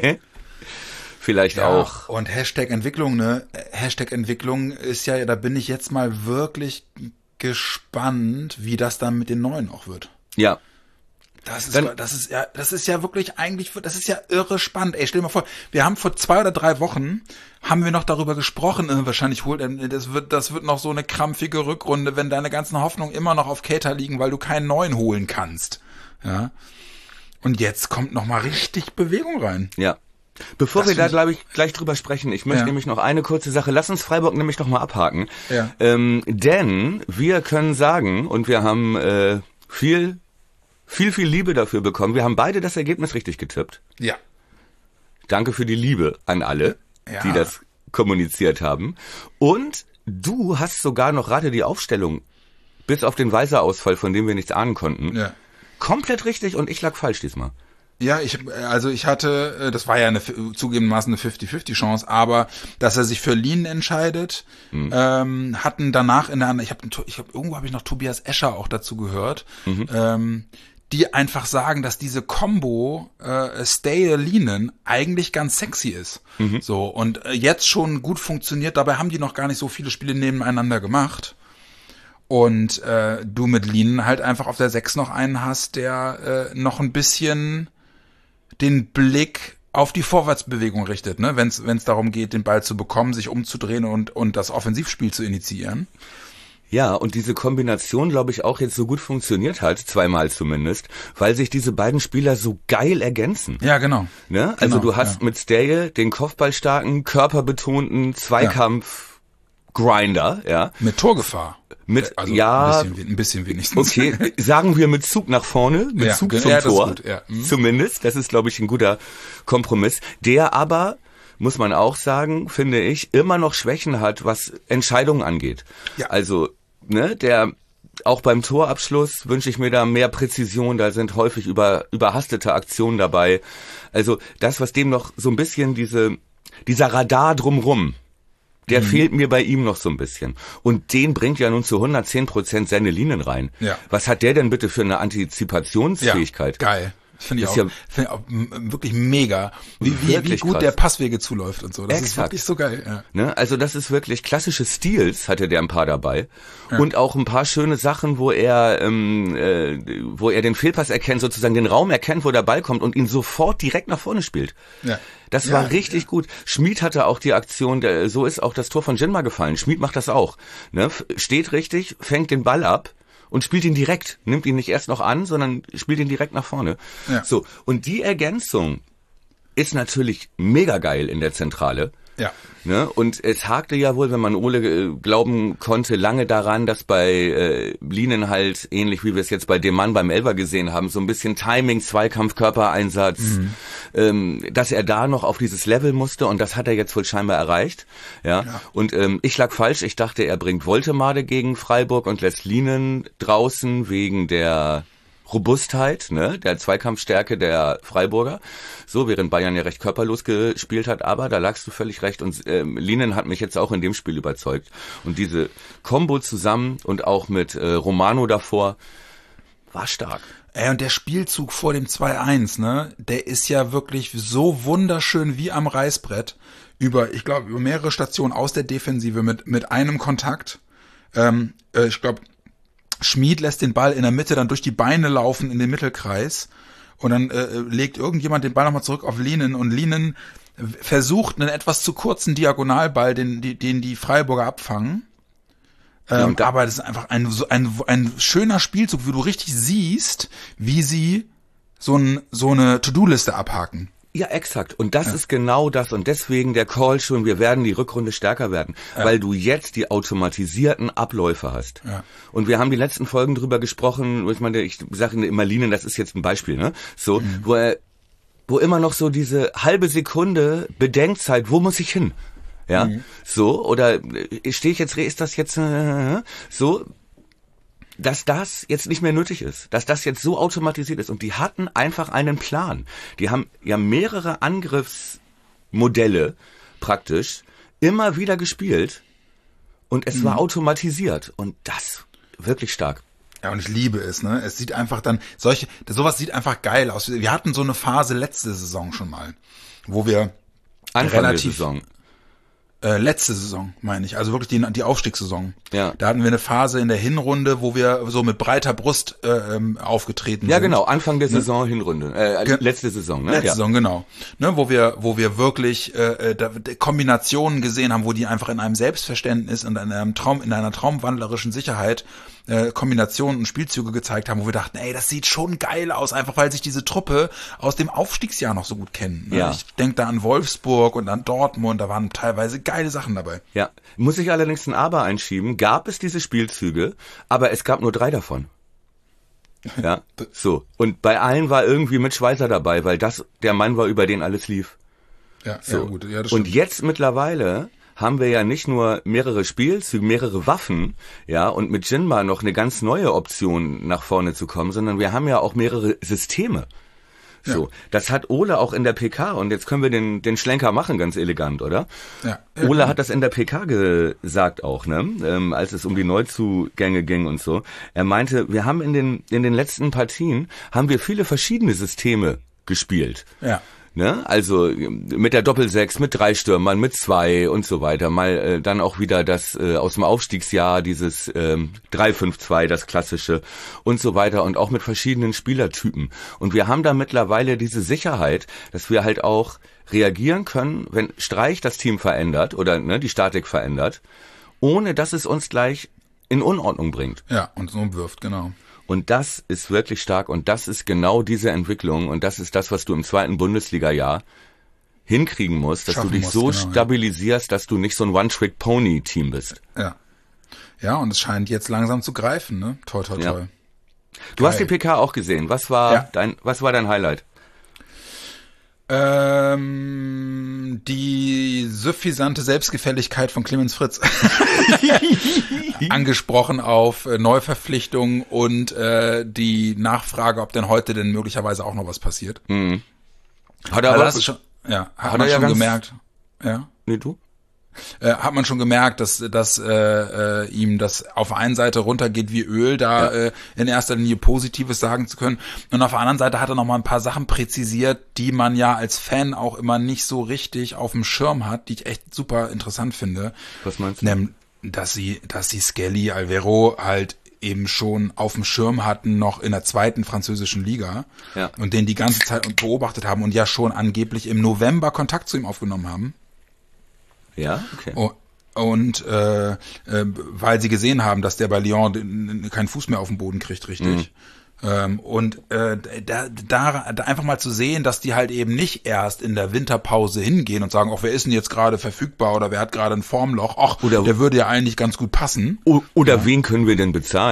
vielleicht Ja, auch. und Hashtag Entwicklung, ne? Hashtag Entwicklung ist ja, da bin ich jetzt mal wirklich gespannt, wie das dann mit den Neuen auch wird. Ja. Das ist, Dann- das ist ja, das ist ja wirklich eigentlich, das ist ja irre spannend. Ey, stell dir mal vor, wir haben vor zwei oder drei Wochen, haben wir noch darüber gesprochen, äh, wahrscheinlich holt, äh, das wird, das wird noch so eine krampfige Rückrunde, wenn deine ganzen Hoffnungen immer noch auf Keita liegen, weil du keinen neuen holen kannst. Ja. Und jetzt kommt noch mal richtig Bewegung rein. Ja. Bevor Das wir da, find ich- glaube ich, gleich drüber sprechen, ich möchte Ja. nämlich noch eine kurze Sache, lass uns Freiburg nämlich noch mal abhaken. Ja. Ähm, denn wir können sagen, und wir haben äh, viel, viel, viel Liebe dafür bekommen, wir haben beide das Ergebnis richtig getippt. Ja. Danke für die Liebe an alle, Ja. die das kommuniziert haben. Und du hast sogar noch gerade die Aufstellung, bis auf den Weiser-Ausfall, von dem wir nichts ahnen konnten, Ja. komplett richtig und ich lag falsch diesmal. Ja, ich also ich hatte, äh, das war ja eine zugegebenermaßen eine fünfzig fünfzig Chance, aber dass er sich für Lien entscheidet, Mhm. ähm, hatten danach in der ich habe ich hab, irgendwo habe ich noch Tobias Escher auch dazu gehört, Mhm. ähm, die einfach sagen, dass diese Combo äh, Stay Lienen eigentlich ganz sexy ist. Mhm. So und äh, jetzt schon gut funktioniert, dabei haben die noch gar nicht so viele Spiele nebeneinander gemacht. Und äh, du mit Lien halt einfach auf der sechs noch einen hast, der äh, noch ein bisschen den Blick auf die Vorwärtsbewegung richtet, ne? Wenn es darum geht, den Ball zu bekommen, sich umzudrehen und und das Offensivspiel zu initiieren. Ja, und diese Kombination, glaube ich, auch jetzt so gut funktioniert hat, zweimal zumindest, weil sich diese beiden Spieler so geil ergänzen. Ja, genau. Ne? Also Genau, du hast ja. mit Stale den kopfballstarken, körperbetonten Zweikampf-Grinder, ja. Mit Torgefahr. Mit, Also ja, ein bisschen, ein bisschen wenigstens. okay, sagen wir mit Zug nach vorne, mit Ja, Zug ge- zum ja, das ist Tor, gut, ja. Mhm. zumindest. Das ist, glaube ich, ein guter Kompromiss, der aber, muss man auch sagen, finde ich, immer noch Schwächen hat, was Entscheidungen angeht. Ja. Also, ne, der, auch beim Torabschluss wünsche ich mir da mehr Präzision, da sind häufig über, überhastete Aktionen dabei. Also, das, was dem noch so ein bisschen diese, dieser Radar drumrum, der Mhm. fehlt mir bei ihm noch so ein bisschen. Und den bringt ja nun zu hundertzehn Prozent seine Linien rein. Ja. Was hat der denn bitte für eine Antizipationsfähigkeit? Ja, geil. Finde ich, Ist auch, ja- find ich auch m- wirklich mega, wie, wie, wie Wirklich gut krass. der Passwege zuläuft und so. Das ist Exakt. wirklich so geil. Ja. Ne? Also das ist wirklich klassische Stils, hatte der ein paar dabei. Und auch ein paar schöne Sachen, wo er ähm, äh, wo er den Fehlpass erkennt, sozusagen den Raum erkennt, wo der Ball kommt und ihn sofort direkt nach vorne spielt. Ja. Das Ja, war richtig gut. Schmid hatte auch die Aktion, der, so ist auch das Tor von Jinma gefallen. Schmid macht das auch. Ne? F- Steht richtig, fängt den Ball ab und spielt ihn direkt. Nimmt ihn nicht erst noch an, sondern spielt ihn direkt nach vorne. Ja. So, und die Ergänzung ist natürlich mega geil in der Zentrale. Ja. Ne? Und es hakte ja wohl, wenn man Ole äh, glauben konnte, lange daran, dass bei äh, Linen halt, ähnlich wie wir es jetzt bei dem Mann beim Elfer gesehen haben, so ein bisschen Timing, Zweikampf, Körpereinsatz, Mhm. ähm, dass er da noch auf dieses Level musste und das hat er jetzt wohl scheinbar erreicht. Ja. Ja. Und ähm, ich lag falsch, ich dachte, er bringt Woltemade gegen Freiburg und lässt Linen draußen wegen der Robustheit, ne, der Zweikampfstärke der Freiburger, so, während Bayern ja recht körperlos gespielt hat, aber da lagst du völlig recht und ähm, Linen hat mich jetzt auch in dem Spiel überzeugt und diese Kombo zusammen und auch mit äh, Romano davor war stark. Ey, und der Spielzug vor dem zwei eins, ne, der ist ja wirklich so wunderschön wie am Reißbrett über, ich glaube, über mehrere Stationen aus der Defensive mit mit einem Kontakt. Ähm, äh, ich glaube, Schmid lässt den Ball in der Mitte dann durch die Beine laufen in den Mittelkreis und dann äh, legt irgendjemand den Ball nochmal zurück auf Linen und Linen versucht einen etwas zu kurzen Diagonalball, den die, den die Freiburger abfangen. Ähm, ja, aber das ist einfach ein, so ein, ein schöner Spielzug, wo du richtig siehst, wie sie so, ein, so eine To-Do-Liste abhaken. Ja, exakt. Und das ja. ist genau das. Und deswegen der Call schon, wir werden die Rückrunde stärker werden, ja. weil du jetzt die automatisierten Abläufe hast. Ja. Und wir haben die letzten Folgen drüber gesprochen, wo ich meine, ich sage immer Linen, das ist jetzt ein Beispiel, ne? So, mhm. wo er, wo immer noch so diese halbe Sekunde Bedenkzeit, wo muss ich hin? Ja, mhm. so, oder stehe ich jetzt, ist das jetzt, äh, so, dass das jetzt nicht mehr nötig ist, dass das jetzt so automatisiert ist und die hatten einfach einen Plan. Die haben ja mehrere Angriffsmodelle praktisch immer wieder gespielt und es mhm. war automatisiert und das wirklich stark. Ja, und ich liebe es, ne? Es sieht einfach dann, solche, sowas sieht einfach geil aus. Wir hatten so eine Phase letzte Saison schon mal, wo wir Anfang relativ, der Saison. Äh, letzte Saison, meine ich, also wirklich die, die Aufstiegssaison. Ja. Da hatten wir eine Phase in der Hinrunde, wo wir so mit breiter Brust äh, ähm, aufgetreten ja, sind. Ja, genau, Anfang der ne? Saison, Hinrunde, äh, Ge- letzte Saison, ne? Letzte ja. Saison, genau. Ne, wo wir, wo wir wirklich äh, da, Kombinationen gesehen haben, wo die einfach in einem Selbstverständnis und in einem Traum, in einer traumwandlerischen Sicherheit äh, Kombinationen und Spielzüge gezeigt haben, wo wir dachten, ey, das sieht schon geil aus, einfach weil sich diese Truppe aus dem Aufstiegsjahr noch so gut kennt. Ne? Ja. Ich denke da an Wolfsburg und an Dortmund, da waren teilweise geile Sachen dabei. Ja, muss ich allerdings ein Aber einschieben, gab es diese Spielzüge, aber es gab nur drei davon. Ja, so. Und bei allen war irgendwie mit Schweizer dabei, weil das der Mann war, über den alles lief. Ja, so. ja gut. Ja, das stimmt. Und jetzt mittlerweile haben wir ja nicht nur mehrere Spielzüge, mehrere Waffen, ja, und mit Jinma noch eine ganz neue Option nach vorne zu kommen, sondern wir haben ja auch mehrere Systeme. So, ja. Das hat Ole auch in der P K und jetzt können wir den den Schlenker machen, ganz elegant, oder? Ja. Ole hat das in der P K gesagt auch, ne, ähm, als es um die Neuzugänge ging und so. Er meinte, wir haben in den in den letzten Partien haben wir viele verschiedene Systeme gespielt. Ja. Ne? Also mit der Doppelsechs, mit drei Stürmern, mit zwei und so weiter. Mal äh, dann auch wieder das äh, aus dem Aufstiegsjahr, dieses ähm, drei fünf zwei, das klassische und so weiter und auch mit verschiedenen Spielertypen. Und wir haben da mittlerweile diese Sicherheit, dass wir halt auch reagieren können, wenn Streich das Team verändert oder ne, die Statik verändert, ohne dass es uns gleich in Unordnung bringt. Ja, und so umwirft, genau. Und das ist wirklich stark und das ist genau diese Entwicklung und das ist das, was du im zweiten Bundesliga-Jahr hinkriegen musst, dass Schaffen du dich musst, so genau, stabilisierst, ja. dass du nicht so ein One-Trick-Pony-Team bist. Ja. Ja, und es scheint jetzt langsam zu greifen, ne? Toi, toi, toi. Ja. Du hast die P K auch gesehen. Was war ja. dein, was war dein Highlight? Ähm, die suffisante Selbstgefälligkeit von Clemens Fritz. Angesprochen auf äh, Neuverpflichtungen und äh, die Nachfrage, ob denn heute denn möglicherweise auch noch was passiert. Mhm. Hat er aber also schon, ja, hat, hat man er ja schon ganz, gemerkt. Ja. Nee, du? Äh, hat man schon gemerkt, dass dass äh, äh, ihm das auf der einen Seite runtergeht wie Öl, da ja. äh, in erster Linie Positives sagen zu können. Und auf der anderen Seite hat er noch mal ein paar Sachen präzisiert, die man ja als Fan auch immer nicht so richtig auf dem Schirm hat, die ich echt super interessant finde. Was meinst du? Nämlich, dass sie, dass sie Skelly, Alvaro halt eben schon auf dem Schirm hatten, noch in der zweiten französischen Liga ja. und den die ganze Zeit beobachtet haben und ja schon angeblich im November Kontakt zu ihm aufgenommen haben. Ja, okay. Oh, und äh, äh, weil sie gesehen haben, dass der bei Lyon keinen Fuß mehr auf den Boden kriegt, richtig. Mhm. Ähm, und äh, da, da, da einfach mal zu sehen, dass die halt eben nicht erst in der Winterpause hingehen und sagen, ach, wer ist denn jetzt gerade verfügbar oder wer hat gerade ein Formloch, ach, oder, der würde ja eigentlich ganz gut passen. Oder ja. wen können wir denn bezahlen?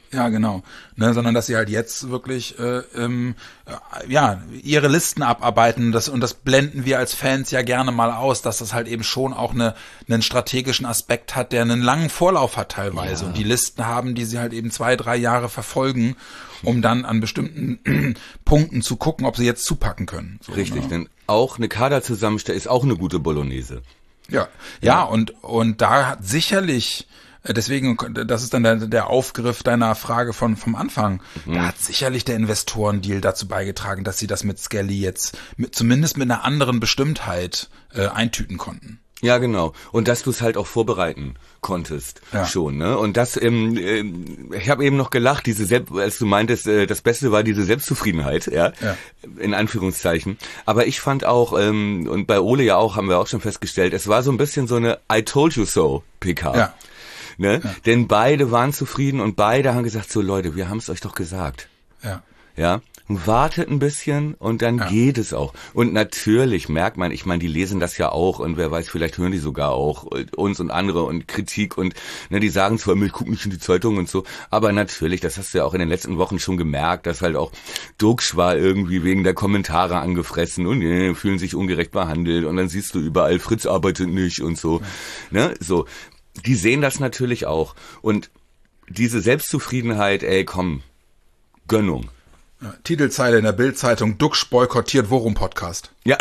Ja, genau. Ne, sondern dass sie halt jetzt wirklich äh, ähm, äh, ja ihre Listen abarbeiten. Das, und das blenden wir als Fans ja gerne mal aus, dass das halt eben schon auch eine, einen strategischen Aspekt hat, der einen langen Vorlauf hat teilweise. Ja. Und die Listen haben, die sie halt eben zwei, drei Jahre verfolgen, um dann an bestimmten Punkten zu gucken, ob sie jetzt zupacken können. So, richtig, ne? Denn auch eine Kaderzusammenstellung ist auch eine gute Bolognese. Ja, ja, ja, und und da hat sicherlich, deswegen, das ist dann der, der Aufgriff deiner Frage von vom Anfang, mhm. da hat sicherlich der Investorendeal dazu beigetragen, dass sie das mit Skelly jetzt mit, zumindest mit einer anderen Bestimmtheit äh, eintüten konnten. Ja, genau. Und dass du es halt auch vorbereiten konntest ja. schon, ne? Und das, ähm, äh, ich habe eben noch gelacht, diese Selbst, als du meintest, äh, das Beste war diese Selbstzufriedenheit, ja? ja, in Anführungszeichen. Aber ich fand auch, ähm, und bei Ole ja auch, haben wir auch schon festgestellt, es war so ein bisschen so eine I told you so P K. Ja. Ne? Ja. Denn beide waren zufrieden und beide haben gesagt, so Leute, wir haben es euch doch gesagt. Ja. Ja. Wartet ein bisschen und dann ja. geht es auch. Und natürlich merkt man, ich meine, die lesen das ja auch und wer weiß, vielleicht hören die sogar auch uns und andere und Kritik und ne, die sagen zwar, ich gucke nicht in die Zeitung und so, aber natürlich, das hast du ja auch in den letzten Wochen schon gemerkt, dass halt auch Duxch war irgendwie wegen der Kommentare angefressen und ne, fühlen sich ungerecht behandelt und dann siehst du überall, Fritz arbeitet nicht und so. Ja. Ne, so. Die sehen das natürlich auch und diese Selbstzufriedenheit, ey, komm, Gönnung. Ja, Titelzeile in der Bild-Zeitung, Duxch boykottiert Worum-Podcast. Ja.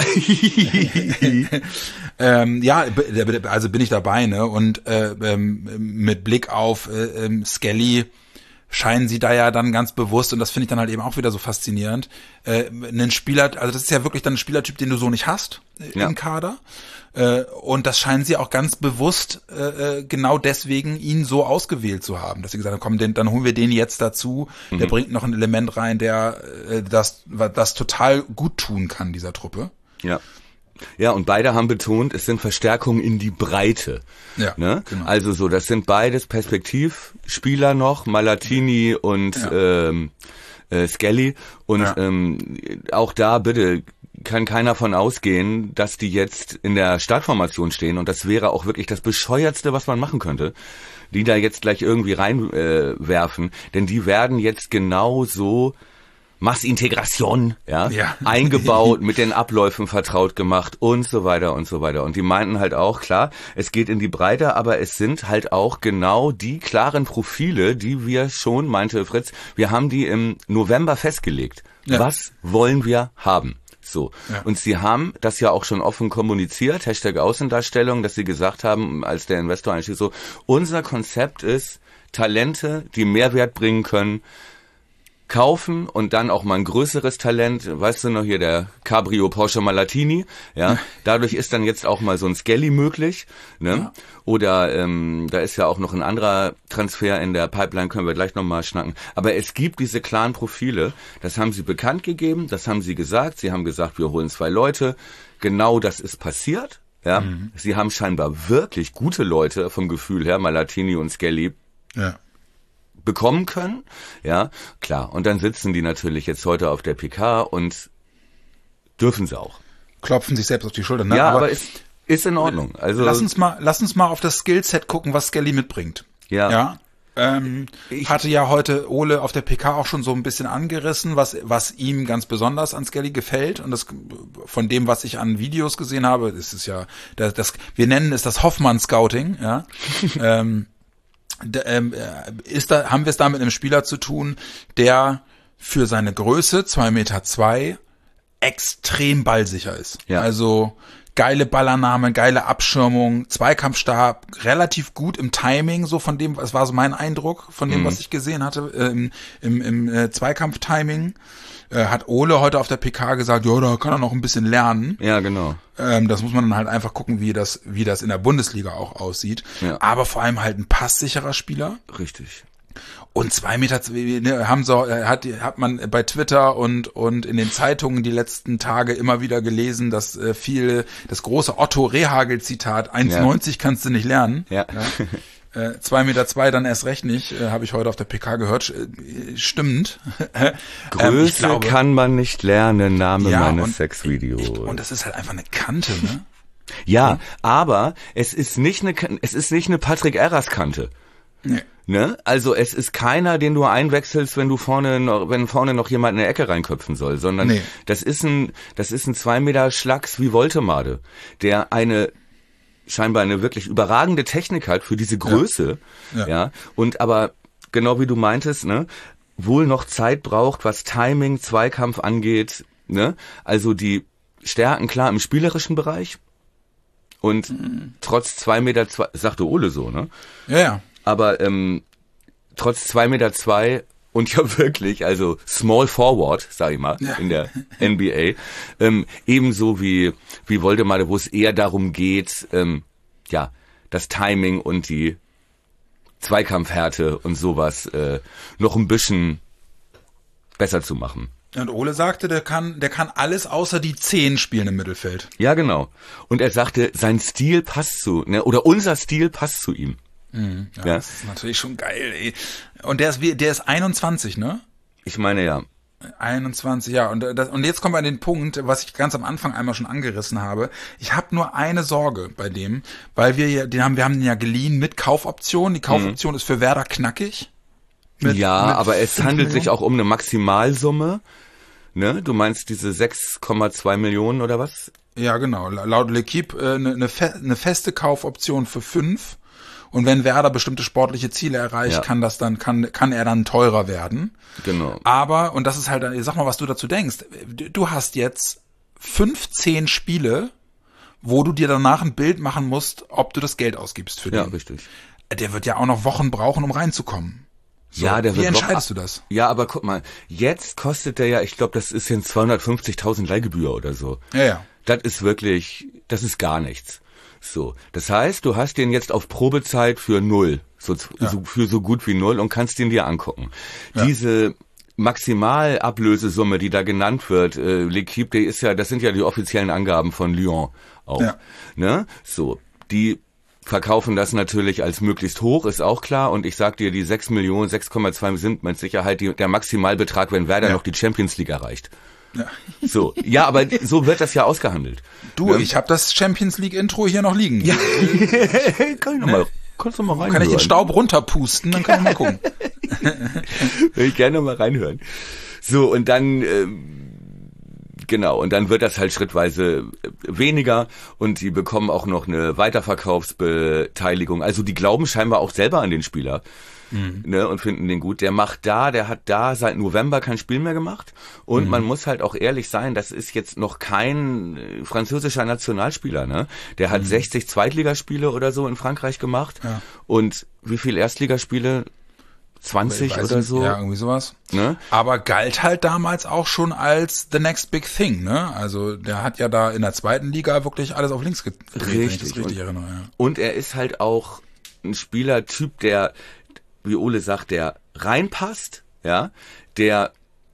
ähm, ja, also bin ich dabei, ne? Und äh, ähm, mit Blick auf äh, ähm, Skelly scheinen sie da ja dann ganz bewusst, und das finde ich dann halt eben auch wieder so faszinierend, äh, einen Spieler, also das ist ja wirklich dann ein Spielertyp, den du so nicht hast äh, ja. im Kader. Äh, und das scheinen sie auch ganz bewusst äh, genau deswegen ihn so ausgewählt zu haben, dass sie gesagt haben, komm, den, dann holen wir den jetzt dazu, mhm. der bringt noch ein Element rein, der äh, das, das total gut tun kann, dieser Truppe. Ja. Ja, und beide haben betont, es sind Verstärkungen in die Breite. Ja, ne? Genau. Also so, das sind beides Perspektivspieler noch, Malatini und ja. ähm, äh, Skelly. Und ja. ähm, auch da bitte kann keiner von ausgehen, dass die jetzt in der Startformation stehen. Und das wäre auch wirklich das Bescheuertste, was man machen könnte, die da jetzt gleich irgendwie reinwerfen. Äh, Denn die werden jetzt genau so Massintegration, ja, ja. eingebaut, mit den Abläufen vertraut gemacht und so weiter und so weiter. Und die meinten halt auch, klar, es geht in die Breite, aber es sind halt auch genau die klaren Profile, die wir schon, meinte Fritz, wir haben die im November festgelegt. Ja. Was wollen wir haben? So. Ja. Und sie haben das ja auch schon offen kommuniziert, Hashtag Außendarstellung, dass sie gesagt haben, als der Investor einsteht, so, unser Konzept ist, Talente, die Mehrwert bringen können, kaufen und dann auch mal ein größeres Talent, weißt du noch hier, der Cabrio Porsche Malatini, ja, dadurch ist dann jetzt auch mal so ein Skelly möglich, ne, ja. Oder ähm, da ist ja auch noch ein anderer Transfer in der Pipeline, können wir gleich nochmal schnacken, aber es gibt diese klaren Profile, das haben sie bekannt gegeben, das haben sie gesagt, sie haben gesagt, wir holen zwei Leute, genau das ist passiert, ja, mhm. Sie haben scheinbar wirklich gute Leute vom Gefühl her, Malatini und Skelly, ja. bekommen können, ja, klar. Und dann sitzen die natürlich jetzt heute auf der P K und dürfen sie auch. Klopfen sich selbst auf die Schulter. Ne? Ja, aber, aber ist, ist in Ordnung. Also lass uns mal, lass uns mal auf das Skillset gucken, was Skelly mitbringt. Ja. Ja. Ähm, ich hatte ja heute Ole auf der P K auch schon so ein bisschen angerissen, was was ihm ganz besonders an Skelly gefällt, und das von dem, was ich an Videos gesehen habe, das ist ja das, das wir nennen es das Hoffmann-Scouting, ja. ähm, ist da, haben wir es da mit einem Spieler zu tun, der für seine Größe, zwei Meter zwei, extrem ballsicher ist. Ja. Also geile Ballannahme, geile Abschirmung, Zweikampfstab, relativ gut im Timing, so von dem, das war so mein Eindruck, von dem, mhm. was ich gesehen hatte, äh, im, im, im äh, Zweikampftiming. Äh, hat Ole heute auf der P K gesagt, ja, da kann er noch ein bisschen lernen. Ja, genau. Ähm, das muss man dann halt einfach gucken, wie das, wie das in der Bundesliga auch aussieht. Ja. Aber vor allem halt ein passsicherer Spieler. Richtig. Und zwei Meter, ne, haben so, hat, hat man bei Twitter und, und in den Zeitungen die letzten Tage immer wieder gelesen, dass äh, viele, das große Otto Rehagel-Zitat, eins neunzig ja. kannst du nicht lernen. Ja. ja. Äh, zwei Meter zwei dann erst recht nicht, äh, habe ich heute auf der P K gehört, äh, stimmt. Größe ähm, glaube, kann man nicht lernen, Name ja, meines und, Sexvideos. Ich, und das ist halt einfach eine Kante, ne? Ja, aber es ist nicht eine, es ist nicht eine Patrick Erras Kante. Nee. Ne? Also es ist keiner, den du einwechselst, wenn du vorne noch, wenn vorne noch jemand in der Ecke reinköpfen soll, sondern Nee. das ist ein, das ist ein zwei Meter Schlacks wie Woltemade, der eine scheinbar eine wirklich überragende Technik hat für diese Größe, ja, ja. ja und aber genau wie du meintest, ne, wohl noch Zeit braucht, was Timing, Zweikampf angeht, ne, also die Stärken klar im spielerischen Bereich und mhm. trotz zwei Meter zwei, sagte Ole so, ne, ja, ja. aber ähm, trotz zwei Meter zwei und ja wirklich, also Small Forward, sag ich mal, ja. in der N B A, ähm, ebenso wie wie Woldemade, wo es eher darum geht, ähm, ja, das Timing und die Zweikampfhärte und sowas äh, noch ein bisschen besser zu machen. Und Ole sagte, der kann, der kann alles außer die Zehn spielen im Mittelfeld. Ja, genau. Und er sagte, sein Stil passt zu, ne, oder unser Stil passt zu ihm. Mhm, ja, ja, das ist natürlich schon geil, ey. Und der ist wie, der ist einundzwanzig, ne? Ich meine, ja. einundzwanzig, ja. Und, das, und jetzt kommen wir an den Punkt, was ich ganz am Anfang einmal schon angerissen habe. Ich habe nur eine Sorge bei dem, weil wir ja, den haben, wir haben den ja geliehen mit Kaufoption. Die Kaufoption mhm. ist für Werder knackig. Mit, ja, mit aber es handelt Millionen. sich auch um eine Maximalsumme. Ne? Du meinst diese sechs Komma zwei Millionen oder was? Ja, genau. Laut L'Equipe äh, eine, eine, fe- eine feste Kaufoption für fünf. Und wenn Werder bestimmte sportliche Ziele erreicht, ja. kann das dann, kann, kann er dann teurer werden. Genau. Aber, und das ist halt, sag mal, was du dazu denkst. Du hast jetzt fünfzehn Spiele, wo du dir danach ein Bild machen musst, ob du das Geld ausgibst für den. Ja, richtig. Der wird ja auch noch Wochen brauchen, um reinzukommen. So, ja, der wie wird entscheidest noch, du das? Ja, aber guck mal, jetzt kostet der ja, ich glaube, das ist jetzt zweihundertfünfzigtausend Leihgebühr oder so. Ja, ja. Das ist wirklich, das ist gar nichts. So, das heißt, du hast den jetzt auf Probezeit für null, so, ja. so für so gut wie null und kannst den dir angucken. Ja. Diese Maximalablösesumme, die da genannt wird, äh, L'Equipe, die ist ja, das sind ja die offiziellen Angaben von Lyon auch. Ja. Ne? So, die verkaufen das natürlich als möglichst hoch, ist auch klar. Und ich sag dir, die sechs Millionen, sechs Komma zwei sind mit Sicherheit die, der Maximalbetrag, wenn Werder ja. noch die Champions League erreicht. Ja. So, ja, aber so wird das ja ausgehandelt. Du, ähm, ich habe das Champions League Intro hier noch liegen. Ja. Kann ich noch mal, kannst du mal reinhören. Kann ich den Staub runterpusten, dann kann ich mal gucken. Will ich gerne mal reinhören. So, und dann, ähm, genau, und dann wird das halt schrittweise weniger und die bekommen auch noch eine Weiterverkaufsbeteiligung. Also die glauben scheinbar auch selber an den Spieler. Mhm. Ne, und finden den gut. Der macht da, der hat da seit November kein Spiel mehr gemacht. Und mhm. man muss halt auch ehrlich sein, das ist jetzt noch kein äh, französischer Nationalspieler. Ne? Der hat mhm. sechzig Zweitligaspiele oder so in Frankreich gemacht. Ja. Und wie viel Erstligaspiele? zwanzig oder nicht. So. Ja, irgendwie sowas. Ne? Aber galt halt damals auch schon als the next big thing. Ne? Also der hat ja da in der zweiten Liga wirklich alles auf links gedreht, richtig. wenn ich das richtig und, erinnere. Ja. Und er ist halt auch ein Spielertyp, der, wie Ole sagt, der reinpasst, ja, der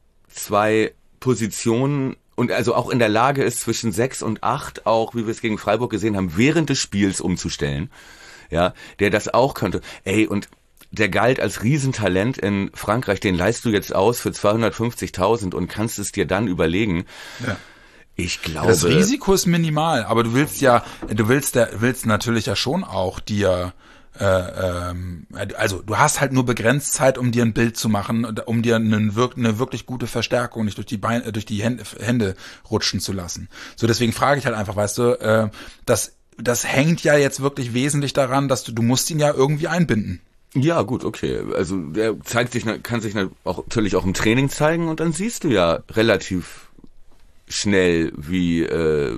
zwei Positionen und also auch in der Lage ist, zwischen sechs und acht auch, wie wir es gegen Freiburg gesehen haben, während des Spiels umzustellen, ja, der das auch könnte. Ey, und der galt als Riesentalent in Frankreich, den leihst du jetzt aus für zweihundertfünfzigtausend und kannst es dir dann überlegen. Ja. Ich glaube. Das Risiko ist minimal, aber du willst ja, du willst, der, willst natürlich ja schon auch dir, äh, ähm, also du hast halt nur begrenzt Zeit, um dir ein Bild zu machen, um dir einen, eine wirklich gute Verstärkung nicht durch die Beine, durch die Hände, Hände rutschen zu lassen. So, deswegen frage ich halt einfach, weißt du, äh, das, das hängt ja jetzt wirklich wesentlich daran, dass du, du musst ihn ja irgendwie einbinden. Ja, gut, okay. Also der zeigt sich, kann sich auch natürlich auch im Training zeigen und dann siehst du ja relativ schnell, wie äh,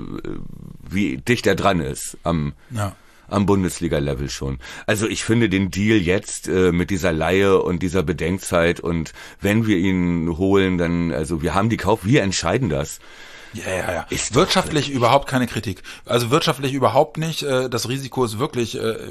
wie dicht er dran ist am ja. am Bundesliga-Level schon. Also ich finde den Deal jetzt äh, mit dieser Leihe und dieser Bedenkzeit und wenn wir ihn holen, dann also wir haben die Kauf, wir entscheiden das. Ja, ja, ja. Ist wirtschaftlich überhaupt keine Kritik. Also wirtschaftlich überhaupt nicht. Das Risiko ist wirklich äh,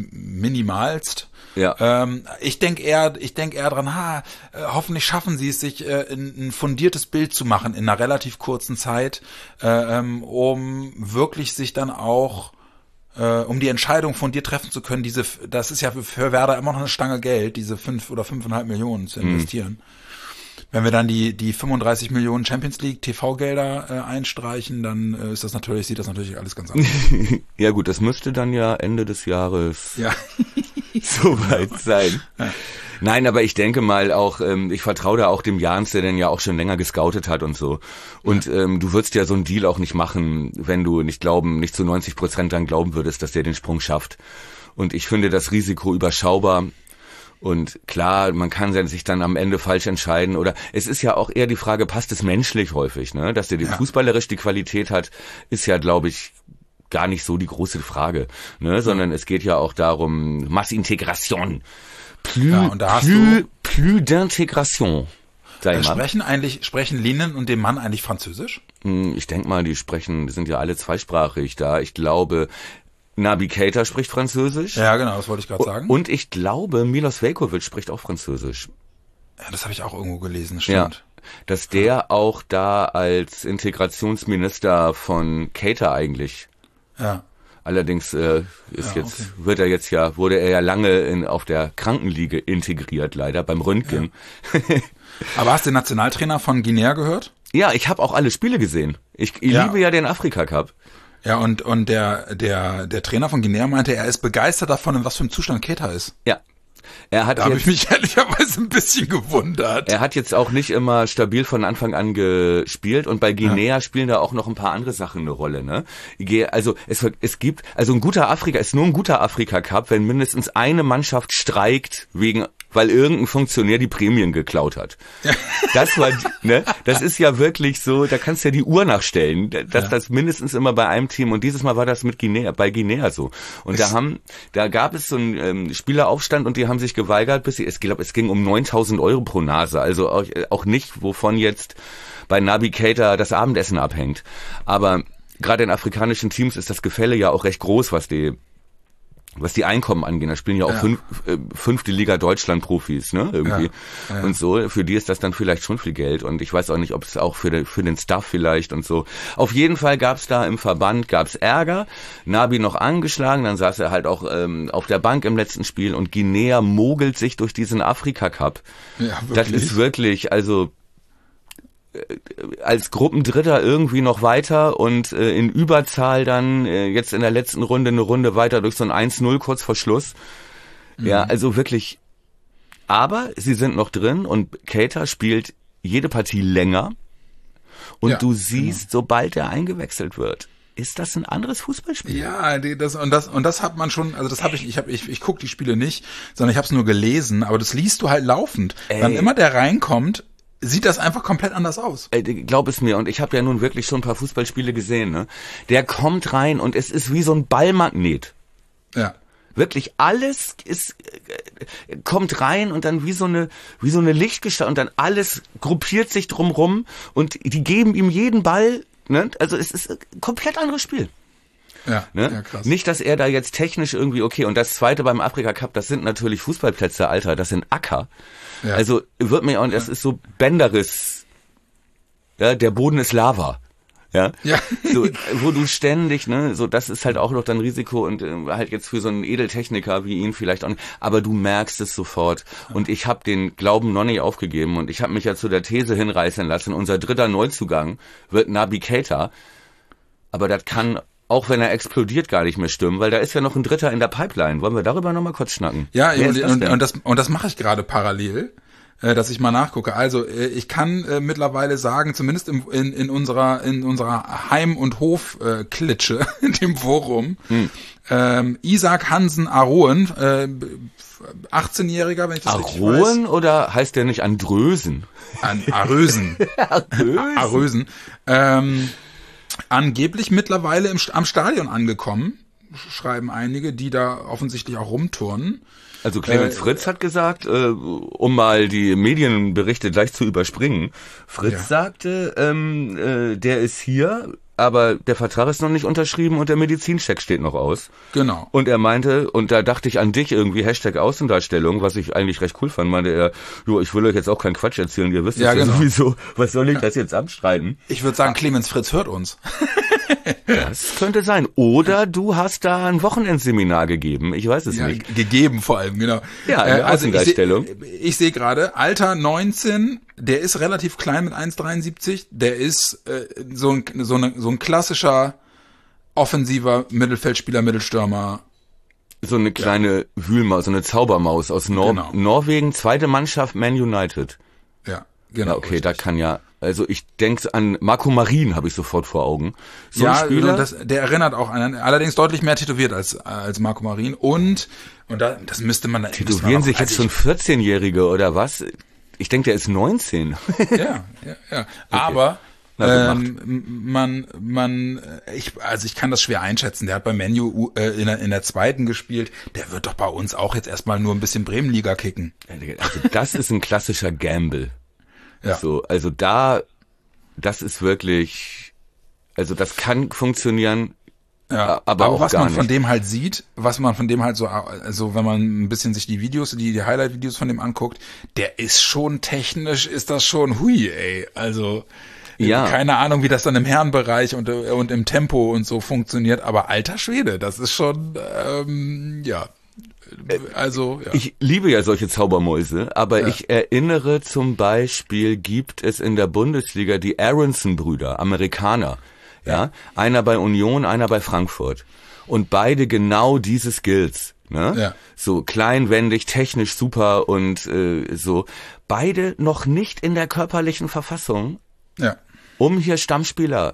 minimalst. Ja. Ähm, ich denke eher, ich denke eher dran, ha, äh, hoffentlich schaffen sie es, sich äh, ein, ein fundiertes Bild zu machen in einer relativ kurzen Zeit, äh, ähm, um wirklich sich dann auch, äh, um die Entscheidung von dir treffen zu können. Diese, das ist ja für, für Werder immer noch eine Stange Geld, diese fünf oder fünfeinhalb Millionen zu investieren. Mhm. Wenn wir dann die die fünfunddreißig Millionen Champions League T V-Gelder äh, einstreichen, dann äh, ist das natürlich, sieht das natürlich alles ganz anders aus. Ja gut, das müsste dann ja Ende des Jahres ja. so weit sein. Nein, aber ich denke mal auch, ähm, ich vertraue da auch dem Jans, der den ja auch schon länger gescoutet hat und so. Und ja. ähm, du würdest ja so einen Deal auch nicht machen, wenn du nicht glauben, nicht zu neunzig Prozent dann glauben würdest, dass der den Sprung schafft. Und ich finde das Risiko überschaubar. Und klar, man kann sich dann am Ende falsch entscheiden. Oder es ist ja auch eher die Frage, passt es menschlich häufig, ne? Dass der die ja. fußballerisch die Qualität hat, ist ja, glaube ich, gar nicht so die große Frage, ne? Sondern ja. es geht ja auch darum, Massintegration. Plus, ja, und da hast plus, du plus d'intégration. Äh, sprechen eigentlich, sprechen Linen und dem Mann eigentlich Französisch? Ich denke mal, die sprechen, die sind ja alle zweisprachig da. Ich glaube, Naby Keita spricht Französisch. Ja, genau, das wollte ich gerade sagen. Und ich glaube, Milos Veljković spricht auch Französisch. Ja, das habe ich auch irgendwo gelesen, stimmt. Ja, dass der ja. auch da als Integrationsminister von Keita eigentlich. Ja. Allerdings äh, ist ja, jetzt okay. wird er jetzt ja wurde er ja lange in auf der Krankenliege integriert, leider beim Röntgen. Ja. Aber hast du den Nationaltrainer von Guinea gehört? Ja, ich habe auch alle Spiele gesehen. Ich, ich ja. liebe ja den Afrika Cup. Ja, und und der der der Trainer von Guinea meinte, er ist begeistert davon, in was für einem Zustand Keita ist. Ja. Er hat da habe ich mich ehrlicherweise ein bisschen gewundert. Er hat jetzt auch nicht immer stabil von Anfang an gespielt und bei Guinea ja. spielen da auch noch ein paar andere Sachen eine Rolle, ne? Also es, es gibt, also ein guter Afrika ist nur ein guter Afrika Cup, wenn mindestens eine Mannschaft streikt wegen, weil irgendein Funktionär die Prämien geklaut hat. Ja. Das war, ne? Das ist ja wirklich so, da kannst du ja die Uhr nachstellen, dass ja. das mindestens immer bei einem Team und dieses Mal war das mit Guinea, bei Guinea so. Und da haben, da gab es so einen ähm, Spieleraufstand und die haben sich geweigert, bis sie, ich glaube, es ging um neuntausend Euro pro Nase, also auch, auch nicht, wovon jetzt bei Naby Keita das Abendessen abhängt. Aber gerade in afrikanischen Teams ist das Gefälle ja auch recht groß, was die was die Einkommen angeht. Da spielen ja auch ja. Fünf, äh, fünfte Liga Deutschland Profis, ne, irgendwie. Ja. Ja. Und so, für die ist das dann vielleicht schon viel Geld. Und ich weiß auch nicht, ob es auch für, den, für den Staff vielleicht und so. Auf jeden Fall gab's da im Verband, gab's Ärger. Naby noch angeschlagen, dann saß er halt auch ähm, auf der Bank im letzten Spiel und Guinea mogelt sich durch diesen Afrika Cup. Ja, das ist wirklich, also als Gruppendritter irgendwie noch weiter und äh, in Überzahl dann äh, jetzt in der letzten Runde eine Runde weiter durch so ein eins null kurz vor Schluss. Mhm. Ja, also wirklich. Aber sie sind noch drin und Keita spielt jede Partie länger und ja, du siehst, genau. sobald er eingewechselt wird, ist das ein anderes Fußballspiel. Ja, das und das und das hat man schon, also das habe ich, ich habe ich ich gucke die Spiele nicht, sondern ich habe es nur gelesen, aber das liest du halt laufend. Ey. Wann immer der reinkommt, sieht das einfach komplett anders aus. Ey, glaub es mir, und ich habe ja nun wirklich schon ein paar Fußballspiele gesehen, ne? Der kommt rein und es ist wie so ein Ballmagnet. Ja. Wirklich alles ist äh, kommt rein und dann wie so eine wie so eine Lichtgestalt und dann alles gruppiert sich drumrum und die geben ihm jeden Ball, ne? Also es ist ein komplett anderes Spiel. Ja, ne? ja, krass. Nicht, dass er da jetzt technisch irgendwie, okay, und das zweite beim Afrika Cup, das sind natürlich Fußballplätze, Alter, das sind Acker. Ja. Also wird mir, und das ja. ist so Bänderriss, ja, der Boden ist Lava. Ja, ja. So, wo du ständig, ne, so, das ist halt auch noch dein Risiko und äh, halt jetzt für so einen Edeltechniker wie ihn vielleicht auch nicht, aber du merkst es sofort und ich habe den Glauben noch nicht aufgegeben und ich habe mich ja zu der These hinreißen lassen, unser dritter Neuzugang wird Naby Keita, aber das kann, auch wenn er explodiert, gar nicht mehr stimmen, weil da ist ja noch ein Dritter in der Pipeline. Wollen wir darüber nochmal kurz schnacken? Ja, und, und, und das, und das mache ich gerade parallel. Dass ich mal nachgucke. Also ich kann äh, mittlerweile sagen, zumindest im, in, in unserer in unserer Heim- und Hof-Klitsche, äh, in dem Forum, hm. ähm, Isaac Hansen Aroen, äh, achtzehnjähriger, wenn ich das richtig weiß. Aroen oder heißt der nicht Andrösen? An Arösen. Arösen. Arösen. Ähm, angeblich mittlerweile im, am Stadion angekommen, schreiben einige, die da offensichtlich auch rumturnen. Also Clemens äh, Fritz hat gesagt, äh, um mal die Medienberichte gleich zu überspringen, Fritz ja. sagte, ähm, äh, der ist hier, aber der Vertrag ist noch nicht unterschrieben und der Medizincheck steht noch aus. Genau. Und er meinte, und da dachte ich an dich irgendwie, Hashtag Außendarstellung, was ich eigentlich recht cool fand, meinte er, jo, ich will euch jetzt auch keinen Quatsch erzählen, ihr wisst es ja, ja genau. sowieso, was soll ich das jetzt abstreiten? Ich würde sagen, Clemens Fritz hört uns. Das könnte sein. Oder du hast da ein Wochenendseminar gegeben. Ich weiß es ja, nicht. Gegeben vor allem, genau. Ja, eine äh, also Außendarstellung. Ich sehe seh gerade, Alter neunzehn, der ist relativ klein mit eins Komma dreiundsiebzig. Der ist äh, so, ein, so, eine, so ein klassischer offensiver Mittelfeldspieler, Mittelstürmer. so eine kleine ja. Wühlmaus, so eine Zaubermaus aus Nor- genau. Norwegen, zweite Mannschaft Man United. Ja, genau. Ja, okay, richtig. Da kann ja, also ich denke an Marco Marin, habe ich sofort vor Augen. So ja, ein Spieler, das, der erinnert auch an, allerdings deutlich mehr tätowiert als als Marco Marin und und da, das müsste man... Tätowieren man auch, sich jetzt schon vierzehnjährige oder was? Ich denke, der ist neunzehn. Ja, ja, ja. Okay. Aber ähm, man, man, ich, also ich kann das schwer einschätzen. Der hat bei Man U äh, in, der, in der zweiten gespielt. Der wird doch bei uns auch jetzt erstmal nur ein bisschen Bremenliga kicken. Also das ist ein klassischer Gamble. Ja. So, also da, das ist wirklich, also das kann funktionieren. Ja, aber, aber auch was gar man nicht. von dem halt sieht, was man von dem halt so, also wenn man ein bisschen sich die Videos, die, die Highlight-Videos von dem anguckt, der ist schon technisch, ist das schon hui, ey. Also, ja. Keine Ahnung, wie das dann im Herrenbereich und, und im Tempo und so funktioniert, aber alter Schwede, das ist schon, ähm, ja. Also, ja. Ich liebe ja solche Zaubermäuse, aber ja. ich erinnere zum Beispiel, gibt es in der Bundesliga die Aronson-Brüder, Amerikaner. Ja, einer bei Union, einer bei Frankfurt. Und beide genau diese Skills, ne? Ja. So kleinwendig, technisch super und äh, so. Beide noch nicht in der körperlichen Verfassung, ja. um hier Stammspieler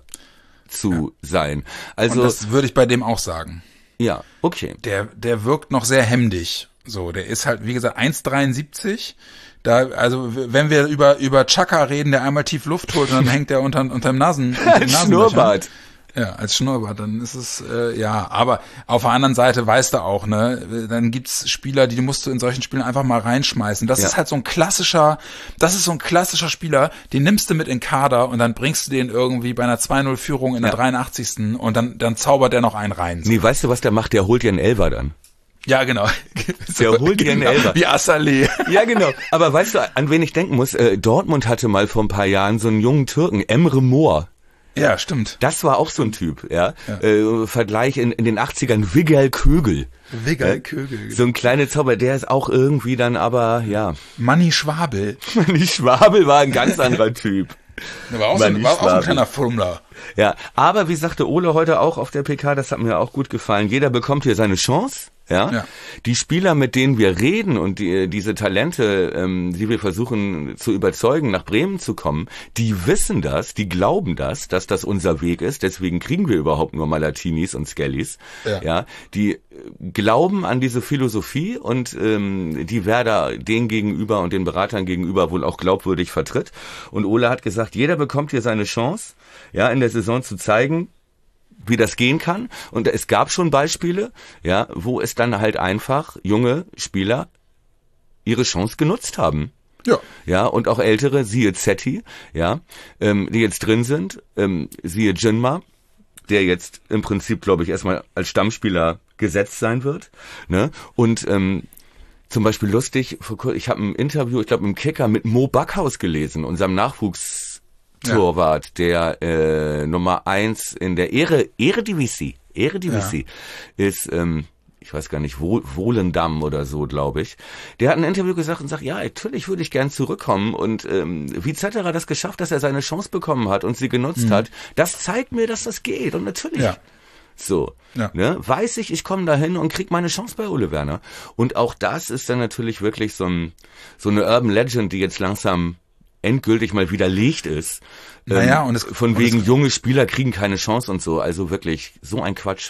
zu ja. sein. Also und das würde ich bei dem auch sagen. Ja, okay. Der, der wirkt noch sehr hemdig. So, der ist halt, wie gesagt, eins Komma dreiundsiebzig. Da, also, wenn wir über, über Chaka reden, der einmal tief Luft holt und dann hängt der unter, unterm Nasen. Als Schnurrbart. Ja, als Schnurrbart, dann ist es, äh, ja, aber auf der anderen Seite weißt du auch, ne, dann gibt's Spieler, die musst du in solchen Spielen einfach mal reinschmeißen. Das ja. ist halt so ein klassischer, das ist so ein klassischer Spieler, den nimmst du mit in den Kader und dann bringst du den irgendwie bei einer zwei null Führung in der ja. dreiundachtzigsten und dann, dann zaubert der noch einen rein. So. Nee, weißt du, was der macht? Der holt dir einen Elfer dann. Ja, genau. Der so, holt dir einen Elfer. Wie Assalé. Ja, genau. Aber weißt du, an wen ich denken muss? Äh, Dortmund hatte mal vor ein paar Jahren so einen jungen Türken, Emre Mor. Ja, stimmt. Das war auch so ein Typ, ja. ja. Äh, Vergleich in, in den achtzigern, Wiggal Kögel. Wiggal Kögel. Äh, so ein kleiner Zauber, der ist auch irgendwie dann aber, ja. Manni Schwabel. Manni Schwabel war ein ganz anderer Typ. Der war auch, so ein, war auch ein kleiner Fummler. Ja, aber wie sagte Ole heute auch auf der P K, das hat mir auch gut gefallen, jeder bekommt hier seine Chance. Ja? ja, die Spieler, mit denen wir reden und die, diese Talente, ähm, die wir versuchen zu überzeugen, nach Bremen zu kommen, die wissen das, die glauben das, dass das unser Weg ist. Deswegen kriegen wir überhaupt nur Malatinis und Skellys. Ja, ja die glauben an diese Philosophie und ähm, die Werder den gegenüber und den Beratern gegenüber wohl auch glaubwürdig vertritt. Und Ole hat gesagt, jeder bekommt hier seine Chance, ja, in der Saison zu zeigen, wie das gehen kann. Und es gab schon Beispiele, ja, wo es dann halt einfach junge Spieler ihre Chance genutzt haben. Ja. Ja, und auch ältere, siehe Zetti, ja, ähm, die jetzt drin sind, ähm, siehe Jinma, der jetzt im Prinzip, glaube ich, erstmal als Stammspieler gesetzt sein wird, ne? Und ähm, zum Beispiel lustig, ich habe ein Interview, ich glaube im Kicker mit Mo Backhaus gelesen, unserem Nachwuchs Torwart, ja. der äh, Nummer eins in der Ehre, Eredivisie, Eredivisie ja. ist, ähm, ich weiß gar nicht, Wohl, Wohlendam oder so, glaube ich. Der hat ein Interview gesagt und sagt, ja, natürlich würde ich gern zurückkommen und ähm, wie Zetterer das geschafft, dass er seine Chance bekommen hat und sie genutzt mhm. hat, das zeigt mir, dass das geht und natürlich. Ja. So, ja. ne, weiß ich, ich komme dahin und krieg meine Chance bei Ole Werner. Und auch das ist dann natürlich wirklich so ein so eine Urban Legend, die jetzt langsam endgültig mal widerlegt ist. Naja, ähm, und es, von und wegen es, junge Spieler kriegen keine Chance und so. Also wirklich so ein Quatsch.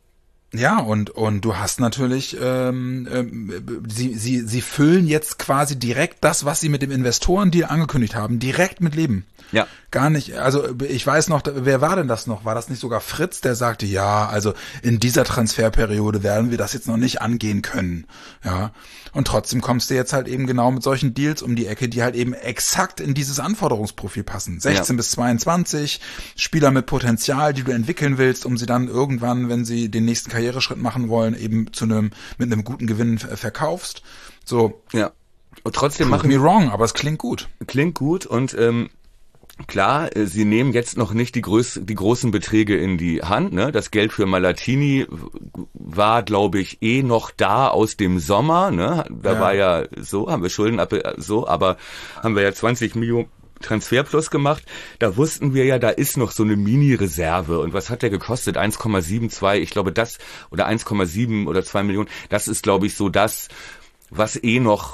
Ja, und und du hast natürlich, ähm, ähm, sie sie sie füllen jetzt quasi direkt das, was sie mit dem Investorendeal angekündigt haben, direkt mit Leben. Ja. Gar nicht, also ich weiß noch, wer war denn das noch? War das nicht sogar Fritz, der sagte, ja, also in dieser Transferperiode werden wir das jetzt noch nicht angehen können. Ja. Und trotzdem kommst du jetzt halt eben genau mit solchen Deals um die Ecke, die halt eben exakt in dieses Anforderungsprofil passen. sechzehn ja. bis zweiundzwanzig, Spieler mit Potenzial, die du entwickeln willst, um sie dann irgendwann, wenn sie den nächsten Karriereschritt machen wollen, eben zu einem, mit einem guten Gewinn verkaufst. So. Ja. Und trotzdem Prove machen me wrong, aber es klingt gut. Klingt gut und, ähm, klar, sie nehmen jetzt noch nicht die, größ- die großen Beträge in die Hand. Ne? Das Geld für Malatini war, glaube ich, eh noch da aus dem Sommer. Ne? Da ja. war ja so, haben wir Schulden ab, so, aber haben wir ja zwanzig Millionen Transferplus gemacht. Da wussten wir ja, da ist noch so eine Mini-Reserve. Und was hat der gekostet? eins Komma zweiundsiebzig, ich glaube das, oder eins Komma sieben oder zwei Millionen. Das ist, glaube ich, so das, was eh noch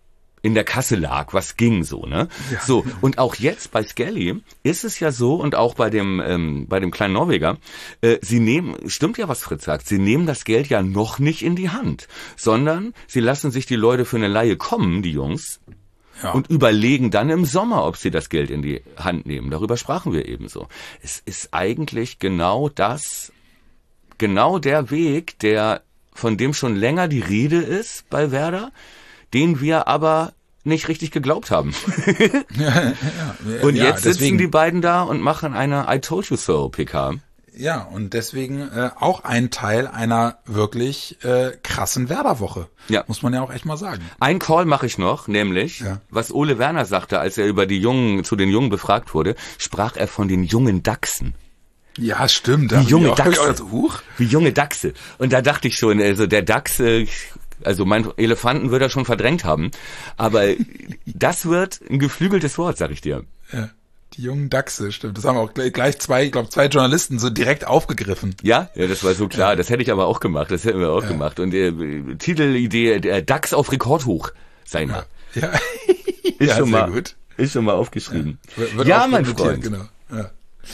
in der Kasse lag, was ging so, ne? Ja. So, und auch jetzt bei Skelly ist es ja so, und auch bei dem ähm, bei dem kleinen Norweger, äh, sie nehmen, stimmt ja, was Fritz sagt, sie nehmen das Geld ja noch nicht in die Hand, sondern sie lassen sich die Leute für eine Leihe kommen, die Jungs, ja. und überlegen dann im Sommer, ob sie das Geld in die Hand nehmen. Darüber sprachen wir ebenso. Es ist eigentlich genau das, genau der Weg, der von dem schon länger die Rede ist bei Werder, den wir aber nicht richtig geglaubt haben. ja, ja, ja, und jetzt ja, sitzen die beiden da und machen eine I Told You So P K. Ja, und deswegen äh, auch ein Teil einer wirklich äh, krassen Werder-Woche. Ja. Muss man ja auch echt mal sagen. Ein Call mache ich noch, nämlich, ja. was Ole Werner sagte, als er über die Jungen, zu den Jungen befragt wurde, sprach er von den jungen Dachsen. Ja, stimmt. Wie junge auch, Dachse. So, huch. Wie junge Dachse. Und da dachte ich schon, also der Dachs, also mein Elefanten würde er schon verdrängt haben. Aber das wird ein geflügeltes Wort, sag ich dir. Ja, die jungen Dachse, stimmt. Das haben auch gleich zwei, ich glaube, zwei Journalisten so direkt aufgegriffen. Ja, ja, das war so klar. Ja. Das hätte ich aber auch gemacht. Das hätten wir auch ja. gemacht. Und äh, Titelidee, der Dachs auf Rekordhoch, sei mal. Ja, ja. ist ja, schon sehr mal, gut. Ist schon mal aufgeschrieben. Ja, wird ja mein Freund. Genau. Ja.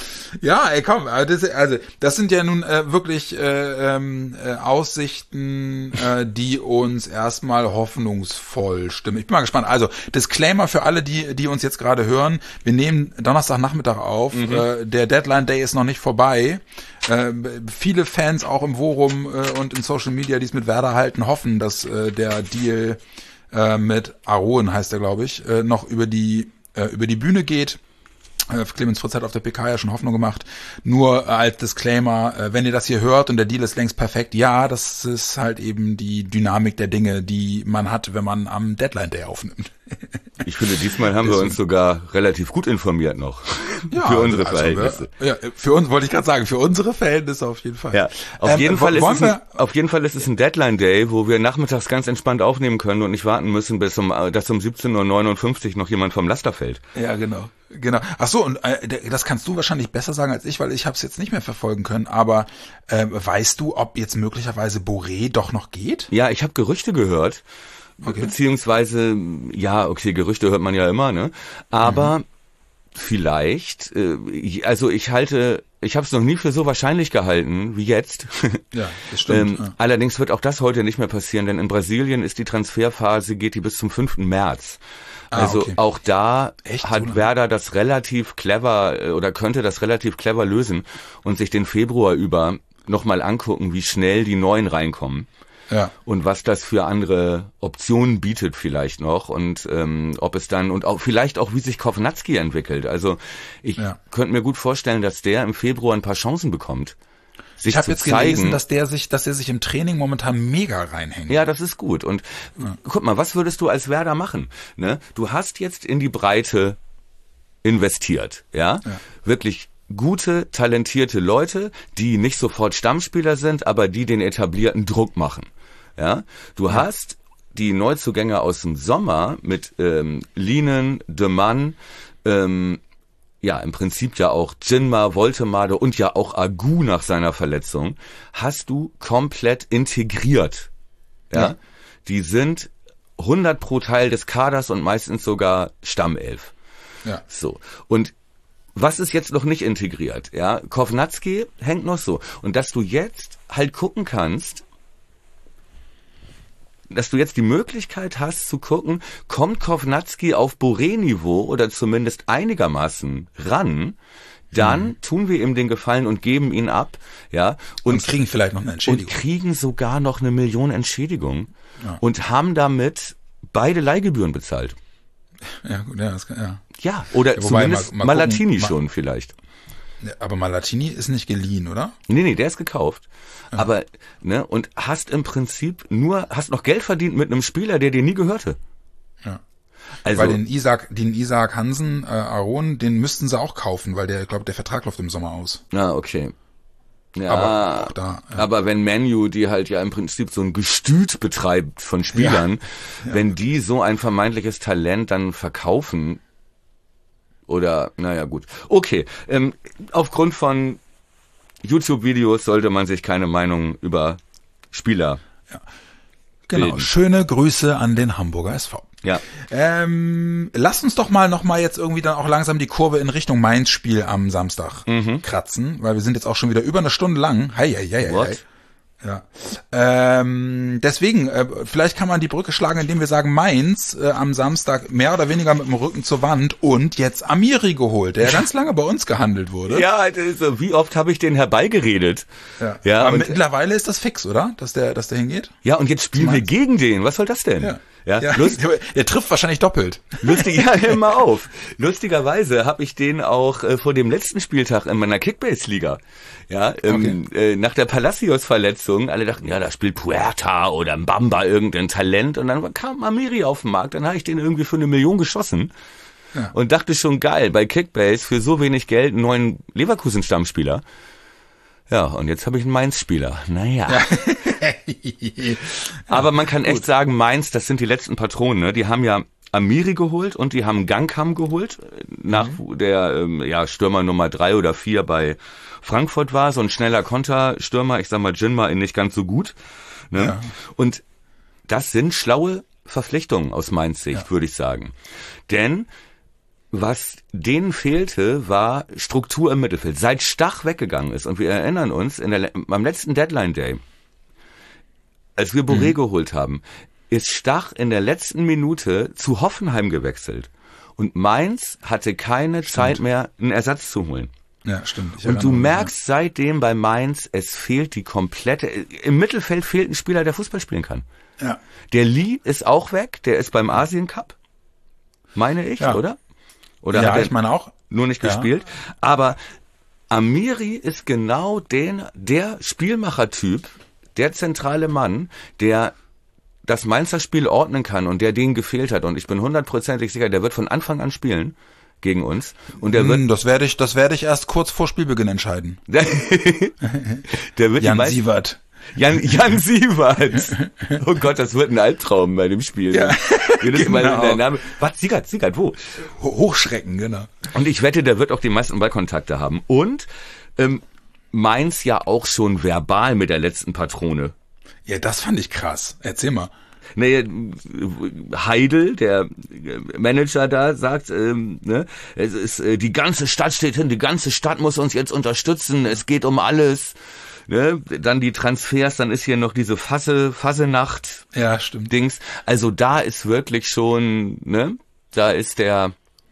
Ja, ey, komm, das, also das sind ja nun äh, wirklich äh, ähm, äh, Aussichten, äh, die uns erstmal hoffnungsvoll stimmen. Ich bin mal gespannt. Also Disclaimer für alle, die die uns jetzt gerade hören: Wir nehmen Donnerstagnachmittag auf. Mhm. Äh, der Deadline Day ist noch nicht vorbei. Äh, viele Fans auch im Forum äh, und in Social Media, die es mit Werder halten, hoffen, dass äh, der Deal äh, mit Aroen, heißt er, glaube ich, äh, noch über die äh, über die Bühne geht. Clemens Fritz hat auf der P K ja schon Hoffnung gemacht. Nur als Disclaimer, wenn ihr das hier hört und der Deal ist längst perfekt, ja, das ist halt eben die Dynamik der Dinge, die man hat, wenn man am Deadline Day aufnimmt. Ich finde, diesmal haben wir uns sogar relativ gut informiert noch. Ja, für unsere also, Verhältnisse. Ja, für uns wollte ich gerade sagen, für unsere Verhältnisse auf jeden Fall. Ja, auf ähm, jeden Fall ist es ein, auf jeden Fall ist es ein Deadline Day, wo wir nachmittags ganz entspannt aufnehmen können und nicht warten müssen, bis um, dass um siebzehn Uhr neunundfünfzig noch jemand vom Laster fällt. Ja, genau. Genau. Ach so, und äh, das kannst du wahrscheinlich besser sagen als ich, weil ich habe es jetzt nicht mehr verfolgen können. Aber äh, weißt du, ob jetzt möglicherweise Boré doch noch geht? Ja, ich habe Gerüchte gehört. Okay. Beziehungsweise, ja, okay, Gerüchte hört man ja immer, ne? Aber mhm. vielleicht, äh, also ich halte, ich habe es noch nie für so wahrscheinlich gehalten wie jetzt. Ja, das stimmt. ähm, ja. Allerdings wird auch das heute nicht mehr passieren, denn in Brasilien ist die Transferphase, geht die bis zum fünften März. Also ah, okay. auch da Echt, hat oder? Werder das relativ clever oder könnte das relativ clever lösen und sich den Februar über nochmal angucken, wie schnell die Neuen reinkommen. Ja. Und was das für andere Optionen bietet vielleicht noch und ähm, ob es dann und auch vielleicht auch wie sich Kovnatski entwickelt. Also ich ja. könnte mir gut vorstellen, dass der im Februar ein paar Chancen bekommt. Sich ich habe jetzt zeigen. gelesen, dass der sich, dass er sich im Training momentan mega reinhängt. Ja, das ist gut. Und ja. guck mal, was würdest du als Werder machen? Ne? Du hast jetzt in die Breite investiert, ja, ja. wirklich gute, talentierte Leute, die nicht sofort Stammspieler sind, aber die den etablierten Druck machen. Ja, du ja. hast die Neuzugänge aus dem Sommer mit ähm, Lienen, De Mann, ähm, ja, im Prinzip ja auch Jinma, Woltemade und ja auch Agu nach seiner Verletzung, hast du komplett integriert. Ja, ja. Die sind hundert pro Teil des Kaders und meistens sogar Stammelf. Ja. So. Und was ist jetzt noch nicht integriert? Ja, Kovnatski hängt noch so. Und dass du jetzt halt gucken kannst, dass du jetzt die Möglichkeit hast zu gucken, kommt Kovnatski auf Boré-Niveau oder zumindest einigermaßen ran, dann mhm. tun wir ihm den Gefallen und geben ihn ab, ja, und, und kriegen vielleicht noch eine Entschädigung. Und kriegen sogar noch eine Million Entschädigung ja. und haben damit beide Leihgebühren bezahlt. Ja, gut, ja, das kann, ja. Ja, oder ja, zumindest mal, mal Malatini gucken, schon mal, vielleicht. Aber Malatini ist nicht geliehen, oder? Nee, nee, der ist gekauft. Ja. Aber, ne, und hast im Prinzip nur, hast noch Geld verdient mit einem Spieler, der dir nie gehörte. Ja. Also, weil den Isaac, den Isaac Hansen, äh, Aron, den müssten sie auch kaufen, weil der, ich glaube, der Vertrag läuft im Sommer aus. Ah, okay. Ja, aber, auch da, ja. aber wenn Man U, die halt ja im Prinzip so ein Gestüt betreibt von Spielern, ja. Ja. wenn die so ein vermeintliches Talent dann verkaufen, Oder, naja, gut. Okay, ähm, aufgrund von YouTube-Videos sollte man sich keine Meinung über Spieler ja. Genau, bilden. Schöne Grüße an den Hamburger S V. Ja. Ähm, lasst uns doch mal noch mal jetzt irgendwie dann auch langsam die Kurve in Richtung Mainz-Spiel am Samstag Mhm. kratzen, weil wir sind jetzt auch schon wieder über eine Stunde lang. Hei, hei, hei, hei. What? Ja. Ähm, deswegen, äh, vielleicht kann man die Brücke schlagen, indem wir sagen, Mainz äh, am Samstag mehr oder weniger mit dem Rücken zur Wand und jetzt Amiri geholt, der ganz lange bei uns gehandelt wurde. Ja, also, wie oft habe ich den herbeigeredet? Ja. Ja, Aber und, mittlerweile ist das fix, oder? Dass der, dass der hingeht? ja, und jetzt spielen wir Mainz. gegen den. Was soll das denn? Ja. Ja, Ja, Lust, der, der trifft wahrscheinlich doppelt. lustig, ja, hör mal auf. Lustigerweise habe ich den auch äh, vor dem letzten Spieltag in meiner Kickbase-Liga. Ja, ähm, Okay. äh, nach der Palacios-Verletzung, alle dachten, ja, da spielt Puerta oder Mbamba irgendein Talent und dann kam Amiri auf den Markt, dann habe ich den irgendwie für eine Million geschossen Ja. und dachte schon, geil, bei Kickbase für so wenig Geld einen neuen Leverkusen-Stammspieler. Ja, und jetzt habe ich einen Mainz-Spieler. Naja. Aber man kann echt sagen, Mainz, das sind die letzten Patronen. Ne? Die haben ja Amiri geholt und die haben Gangkam geholt, nach mhm. der ähm, ja Stürmer Nummer drei oder vier bei Frankfurt war. So ein schneller Konterstürmer, ich sag mal Jinma in nicht ganz so gut. Ne? Ja. Und das sind schlaue Verpflichtungen aus Mainz Sicht, ja. würde ich sagen. Denn was denen fehlte, war Struktur im Mittelfeld. Seit Stach weggegangen ist, und wir erinnern uns, in der, am letzten Deadline Day, als wir Boré mhm. geholt haben, ist Stach in der letzten Minute zu Hoffenheim gewechselt. Und Mainz hatte keine stimmt. Zeit mehr, einen Ersatz zu holen. Ja, stimmt. Ich und du merkst ja. seitdem bei Mainz, es fehlt die komplette, im Mittelfeld fehlt ein Spieler, der Fußball spielen kann. Ja. Der Lee ist auch weg, der ist beim Asien Cup, meine ich, ja. oder? Oder ja, hat er ich meine auch. Nur nicht ja. gespielt. Aber Amiri ist genau den, der Spielmachertyp, der zentrale Mann, der das Mainzer Spiel ordnen kann und der denen gefehlt hat. Und ich bin hundertprozentig sicher, der wird von Anfang an spielen gegen uns. Und der wird, das werde ich, das werde ich erst kurz vor Spielbeginn entscheiden. der wird Jan meisten, Sievert. Jan, Jan Sievert. Oh Gott, das wird ein Albtraum bei dem Spiel. Ja, genau. Mal der Name. Was? Siegert, Siegert, wo? Hochschrecken, genau. Und ich wette, der wird auch die meisten Ballkontakte haben. Und ähm, Mainz ja auch schon verbal mit der letzten Patrone. Ja, das fand ich krass. Erzähl mal. Nee, Heidel, der Manager da, sagt, ähm, ne, es ist, äh, die ganze Stadt steht hin, die ganze Stadt muss uns jetzt unterstützen, es geht um alles. Ne? Dann die Transfers, dann ist hier noch diese Fasse, Fassenacht. Ja, stimmt. Dings. Also da ist wirklich schon, ne, da ist der,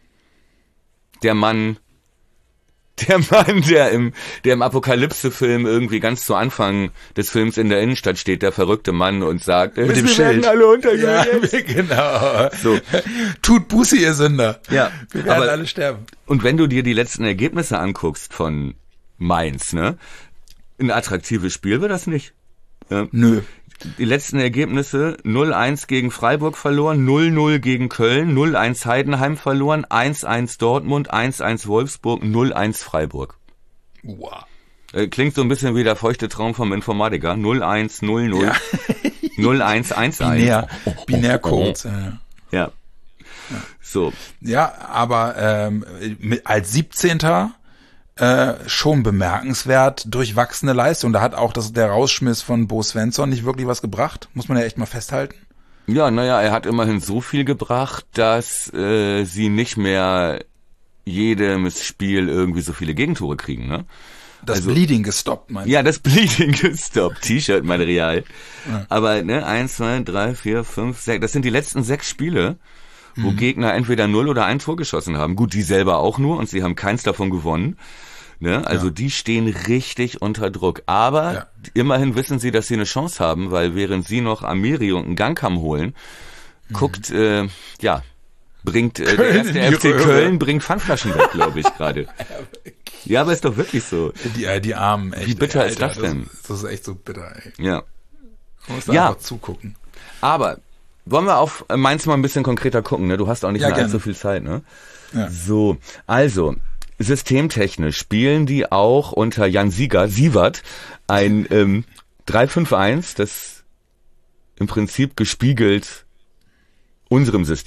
der Mann, der Mann, der im, der im Apokalypse-Film irgendwie ganz zu Anfang des Films in der Innenstadt steht, der verrückte Mann und sagt, mit dem wir Schild. werden alle untergehen. Ja, genau. So. Tut Buße, ihr Sünder. Ja. Wir werden aber, alle sterben. Und wenn du dir die letzten Ergebnisse anguckst von Mainz, ne, ein attraktives Spiel wird das nicht. Ja. Nö. Die letzten Ergebnisse, null eins gegen Freiburg verloren, null null gegen Köln, null eins Heidenheim verloren, eins eins Dortmund, eins eins Wolfsburg, null eins Freiburg. Wow. Klingt so ein bisschen wie der feuchte Traum vom Informatiker. null eins null null, ja. null eins eins eins. Binär, Binärcodes. Ja. Ja. So. Ja, aber ähm, mit, als siebzehnter Äh, schon bemerkenswert durchwachsene Leistung. Da hat auch das, der Rausschmiss von Bo Svensson nicht wirklich was gebracht. Muss man ja echt mal festhalten. Ja, naja, er hat immerhin so viel gebracht, dass äh, sie nicht mehr jedes Spiel irgendwie so viele Gegentore kriegen, ne? Das also, Bleeding gestoppt, meinst du? Ja, das Bleeding gestoppt. T-Shirt-Material. Ja. Aber, ne, eins, zwei, drei, vier, fünf, sechs, das sind die letzten sechs Spiele, wo mhm. Gegner entweder null oder ein Tor geschossen haben. Gut, die selber auch nur und sie haben keins davon gewonnen. Ne? Also ja. die stehen richtig unter Druck. Aber ja. immerhin wissen sie, dass sie eine Chance haben, weil während sie noch Amiri und einen Gangkam holen, mhm. guckt, äh, ja, bringt äh, der erste F C Köln bringt Pfandflaschen weg, glaube ich, gerade. Ja, aber ist doch wirklich so. Die, äh, die Armen, echt. Wie bitter ey, ist Alter, das denn? Das, das ist echt so bitter, ey. Ja. Man muss da ja. einfach zugucken. Aber wollen wir auf Mainz mal ein bisschen konkreter gucken, ne? Du hast auch nicht ja, mehr gerne. allzu viel Zeit, ne? Ja. So, also, systemtechnisch spielen die auch unter Jan Sieger, Sievert ein ähm, drei fünf eins, das im Prinzip gespiegelt unserem System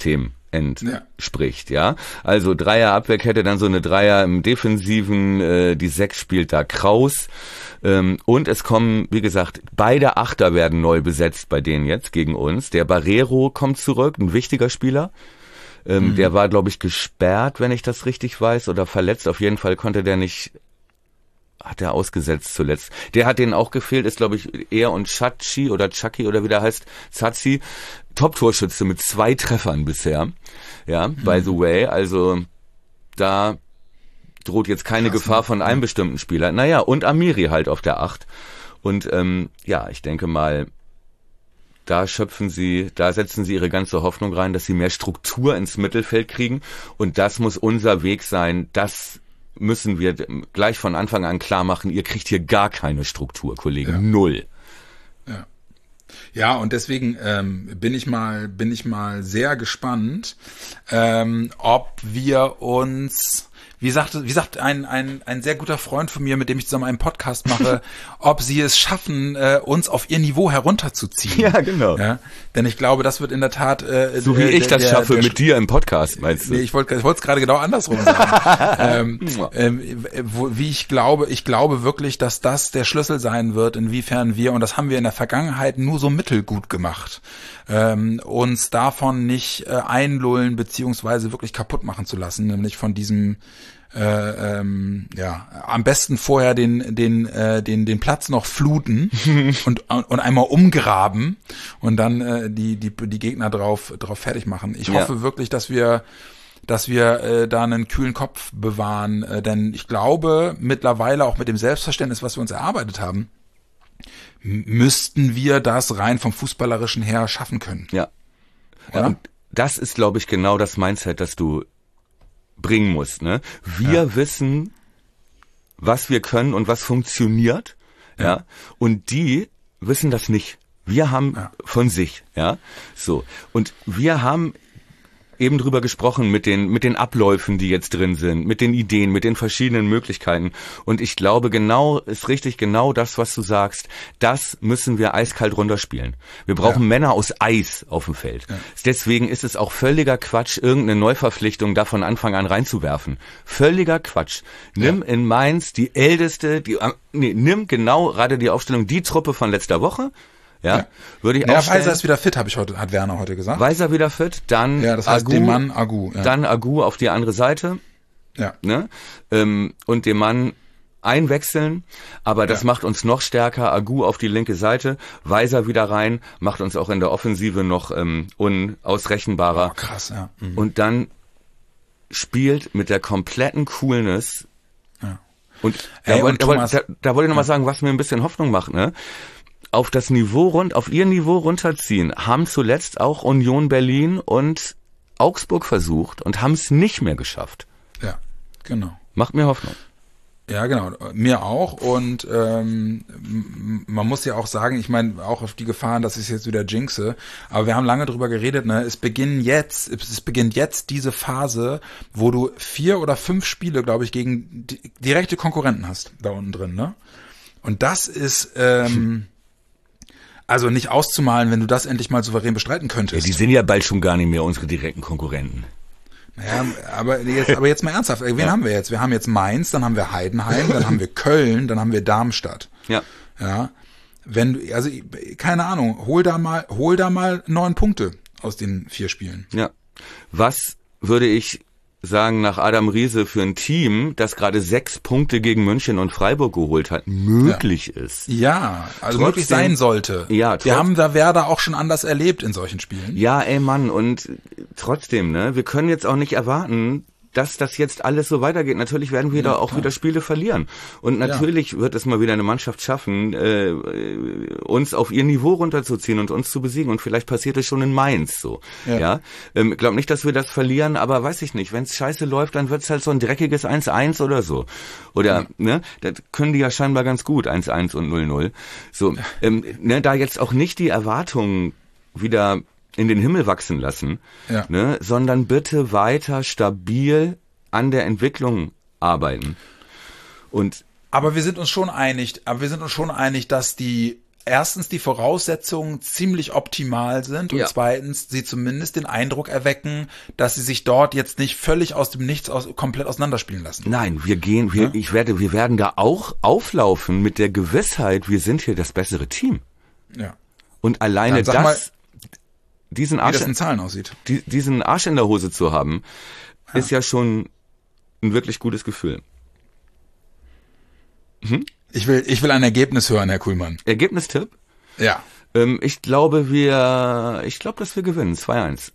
entspricht, ja. ja. Also Dreier Abwehrkette, dann so eine Dreier im Defensiven, äh, die Sechs spielt da Kraus. Ähm, und es kommen, wie gesagt, beide Achter werden neu besetzt bei denen jetzt gegen uns. Der Barrero kommt zurück, ein wichtiger Spieler. Ähm, mhm. Der war, glaube ich, gesperrt, wenn ich das richtig weiß, oder verletzt. Auf jeden Fall konnte der nicht, hat er ausgesetzt zuletzt. Der hat denen auch gefehlt, ist, glaube ich, er und Chachi oder Chucky oder wie der heißt, Zazi. Top-Torschütze mit zwei Treffern bisher. Ja, mhm. by the way. Also da droht jetzt keine Krass, Gefahr von einem bestimmten Spieler. Naja, und Amiri halt auf der Acht. Und ähm, ja, ich denke mal, da schöpfen sie, da setzen sie ihre ganze Hoffnung rein, dass sie mehr Struktur ins Mittelfeld kriegen. Und das muss unser Weg sein. Das müssen wir gleich von Anfang an klar machen. Ihr kriegt hier gar keine Struktur, Kollegen. Ja. Null. Ja. Ja, und deswegen ähm, bin ich mal, bin ich mal sehr gespannt, ähm, ob wir uns, wie sagt, wie sagt ein, ein, ein sehr guter Freund von mir, mit dem ich zusammen einen Podcast mache, ob sie es schaffen, äh, uns auf ihr Niveau herunterzuziehen. Ja, genau. Ja, denn ich glaube, das wird in der Tat äh, so wie äh, ich das der, schaffe der, mit dir im Podcast, meinst du? Nee, ich wollte ich wollte es gerade genau andersrum sagen. ähm, ähm, wo, wie ich glaube, ich glaube wirklich, dass das der Schlüssel sein wird, inwiefern wir, und das haben wir in der Vergangenheit nur so mittelgut gemacht, ähm, uns davon nicht äh, einlullen beziehungsweise wirklich kaputt machen zu lassen, nämlich von diesem Äh, ähm, ja, am besten vorher den den äh, den den Platz noch fluten und und einmal umgraben und dann äh, die die die Gegner drauf drauf fertig machen. Ich hoffe ja. wirklich, dass wir dass wir äh, da einen kühlen Kopf bewahren, äh, denn ich glaube mittlerweile auch mit dem Selbstverständnis, was wir uns erarbeitet haben, müssten wir das rein vom Fußballerischen her schaffen können. Ja. Oder? Und das ist, glaube ich, genau das Mindset, das du bringen muss, ne? Wir ja. wissen, was wir können und was funktioniert, ja. ja, und die wissen das nicht. Wir haben ja. von sich, ja, so. Und wir haben eben drüber gesprochen mit den mit den Abläufen, die jetzt drin sind, mit den Ideen, mit den verschiedenen Möglichkeiten. Und ich glaube, genau ist richtig, genau das, was du sagst. Das müssen wir eiskalt runterspielen. Wir brauchen ja. Männer aus Eis auf dem Feld. Ja. Deswegen ist es auch völliger Quatsch, irgendeine Neuverpflichtung da von Anfang an reinzuwerfen. Völliger Quatsch. Nimm ja. in Mainz die älteste, die nee, nimm genau gerade die Aufstellung, die Truppe von letzter Woche. Ja, ja, würde ich ja, aufstellen. Weiser ist wieder fit, habe ich heute, hat Werner heute gesagt. Weiser wieder fit, dann ja, das heißt Agu, dem Mann Agu, ja. dann Agu auf die andere Seite, ja, ne, ähm, und dem Mann einwechseln, aber das ja. macht uns noch stärker. Agu auf die linke Seite, Weiser wieder rein, macht uns auch in der Offensive noch ähm, unausrechenbarer. Oh, krass, ja. Mhm. Und dann spielt mit der kompletten Coolness. Ja. Und, Ey, da, und da, Thomas, da, da wollte ich noch mal ja. sagen, was mir ein bisschen Hoffnung macht, ne? Auf das Niveau rund, auf ihr Niveau runterziehen, haben zuletzt auch Union Berlin und Augsburg versucht und haben es nicht mehr geschafft. Ja, genau. Macht mir Hoffnung. Ja, genau, mir auch. Und ähm, man muss ja auch sagen, ich meine, auch auf die Gefahren, dass ich es jetzt wieder jinxe, aber wir haben lange drüber geredet, ne? Es beginnen jetzt, es beginnt jetzt diese Phase, wo du vier oder fünf Spiele, glaube ich, gegen direkte Konkurrenten hast, da unten drin, ne? Und das ist ähm, also nicht auszumalen, wenn du das endlich mal souverän bestreiten könntest. Ja, die sind ja bald schon gar nicht mehr unsere direkten Konkurrenten. Naja, aber jetzt, aber jetzt mal ernsthaft. Wen ja. haben wir jetzt? Wir haben jetzt Mainz, dann haben wir Heidenheim, dann haben wir Köln, dann haben wir Darmstadt. Ja. Ja. Wenn du, also keine Ahnung, hol da mal, hol da mal neun Punkte aus den vier Spielen. Ja. Was würde ich sagen, nach Adam Riese für ein Team, das gerade sechs Punkte gegen München und Freiburg geholt hat, möglich ja. ist. Ja, also trotzdem, möglich sein sollte. Ja, trotz, wir haben da Werder auch schon anders erlebt in solchen Spielen. Ja, ey Mann, und trotzdem, ne, wir können jetzt auch nicht erwarten, dass das jetzt alles so weitergeht. Natürlich werden wir ja, da auch klar. wieder Spiele verlieren. Und natürlich ja. wird es mal wieder eine Mannschaft schaffen, äh, uns auf ihr Niveau runterzuziehen und uns zu besiegen. Und vielleicht passiert es schon in Mainz so. Ja, ja? Ähm, glaub nicht, dass wir das verlieren, aber weiß ich nicht. Wenn es scheiße läuft, dann wird es halt so ein dreckiges eins eins oder so. Oder, ja. ne, das können die ja scheinbar ganz gut, eins eins und null null. So, ja. ähm, ne, da jetzt auch nicht die Erwartungen wieder in den Himmel wachsen lassen, ja. ne, sondern bitte weiter stabil an der Entwicklung arbeiten. Und aber wir sind uns schon einig, aber wir sind uns schon einig, dass die erstens die Voraussetzungen ziemlich optimal sind und ja. zweitens sie zumindest den Eindruck erwecken, dass sie sich dort jetzt nicht völlig aus dem Nichts aus, komplett auseinanderspielen lassen. Nein, wir gehen, wir, ja? ich werde, wir werden da auch auflaufen mit der Gewissheit, wir sind hier das bessere Team. Ja. Und alleine das, mal, diesen Arsch, wie das in Zahlen aussieht. Die, diesen Arsch in der Hose zu haben, ja. ist ja schon ein wirklich gutes Gefühl. Hm? Ich will, ich will ein Ergebnis hören, Herr Kuhlmann. Ergebnistipp? Ja. Ähm, ich glaube, wir, ich glaube, dass wir gewinnen. zwei eins.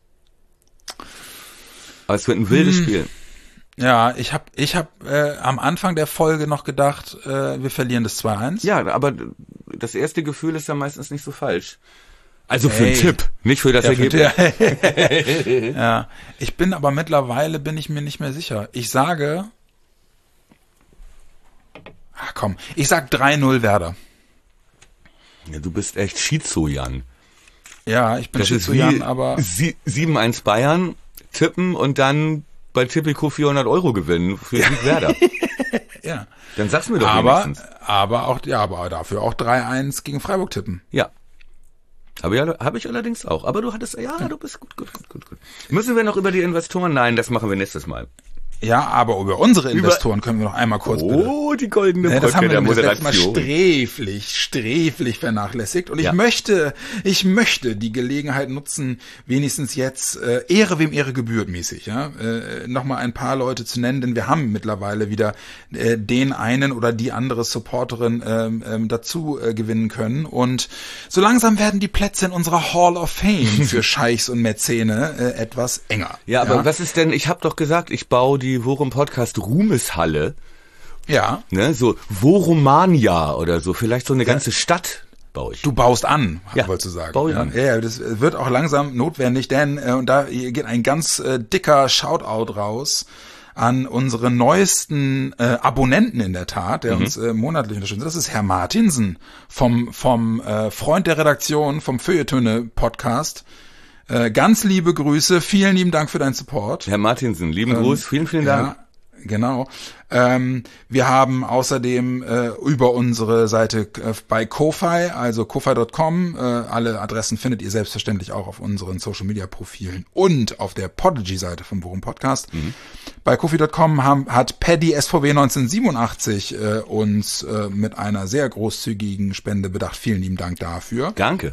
Aber es wird ein wildes hm. Spiel. Ja, ich habe ich hab, äh, am Anfang der Folge noch gedacht, äh, wir verlieren das zwei eins. Ja, aber das erste Gefühl ist ja meistens nicht so falsch. Also hey. für einen Tipp, nicht für das ja, Ergebnis. Für ja, ich bin aber mittlerweile, bin ich mir nicht mehr sicher. Ich sage, ach komm, ich sag drei null Werder. Ja, du bist echt Schizo, Jan. Ja, ich bin Schizo, Jan, aber... sieben eins Bayern tippen und dann bei Tipico vierhundert Euro gewinnen für Sieg Werder. Ja. Dann sag's mir doch aber, wenigstens. Aber auch, ja, aber dafür auch drei eins gegen Freiburg tippen. Ja. Habe ja, hab ich allerdings auch. Aber du hattest, ja, du bist gut, gut, gut, gut, gut. Müssen wir noch über die Investoren? Nein, das machen wir nächstes Mal. Ja, aber über unsere Investoren über können wir noch einmal kurz oh, bitte. Oh, die goldene Brücke ja, das haben wir der das letzte Moderation. Mal sträflich, sträflich vernachlässigt. Und ich ja. möchte, ich möchte die Gelegenheit nutzen, wenigstens jetzt äh, Ehre wem Ehre gebührt mäßig, ja, äh, nochmal ein paar Leute zu nennen, denn wir haben mittlerweile wieder äh, den einen oder die andere Supporterin ähm, ähm, dazu äh, gewinnen können. Und so langsam werden die Plätze in unserer Hall of Fame für Scheichs und Mäzene äh, etwas enger. Ja, aber ja? was ist denn, ich habe doch gesagt, ich baue die Worum Podcast Ruhmeshalle. Ja. Ne, so Vorumania oder so, vielleicht so eine ganze ja. Stadt baue ich. Du baust an, ja, wolltest du sagen. Baue ich ja, an. Ja, das wird auch langsam notwendig, denn äh, und da geht ein ganz äh, dicker Shoutout raus an unsere neuesten äh, Abonnenten in der Tat, der mhm. uns äh, monatlich unterstützt. Das ist Herr Martinsen vom vom äh, Freund der Redaktion vom Feuilletöne Podcast. Äh, ganz liebe Grüße, vielen lieben Dank für deinen Support. Herr Martinsen, lieben ähm, Gruß, vielen, vielen Dank. Ja, genau. Ähm, wir haben außerdem äh, über unsere Seite äh, bei Ko-Fi, also ko fi punkt com, äh, alle Adressen findet ihr selbstverständlich auch auf unseren Social-Media-Profilen und auf der Podigy-Seite vom Worum Podcast. Mhm. Bei ko fi punkt com haben, hat Paddy S V W neunzehnhundertsiebenundachtzig äh, uns äh, mit einer sehr großzügigen Spende bedacht. Vielen lieben Dank dafür. Danke.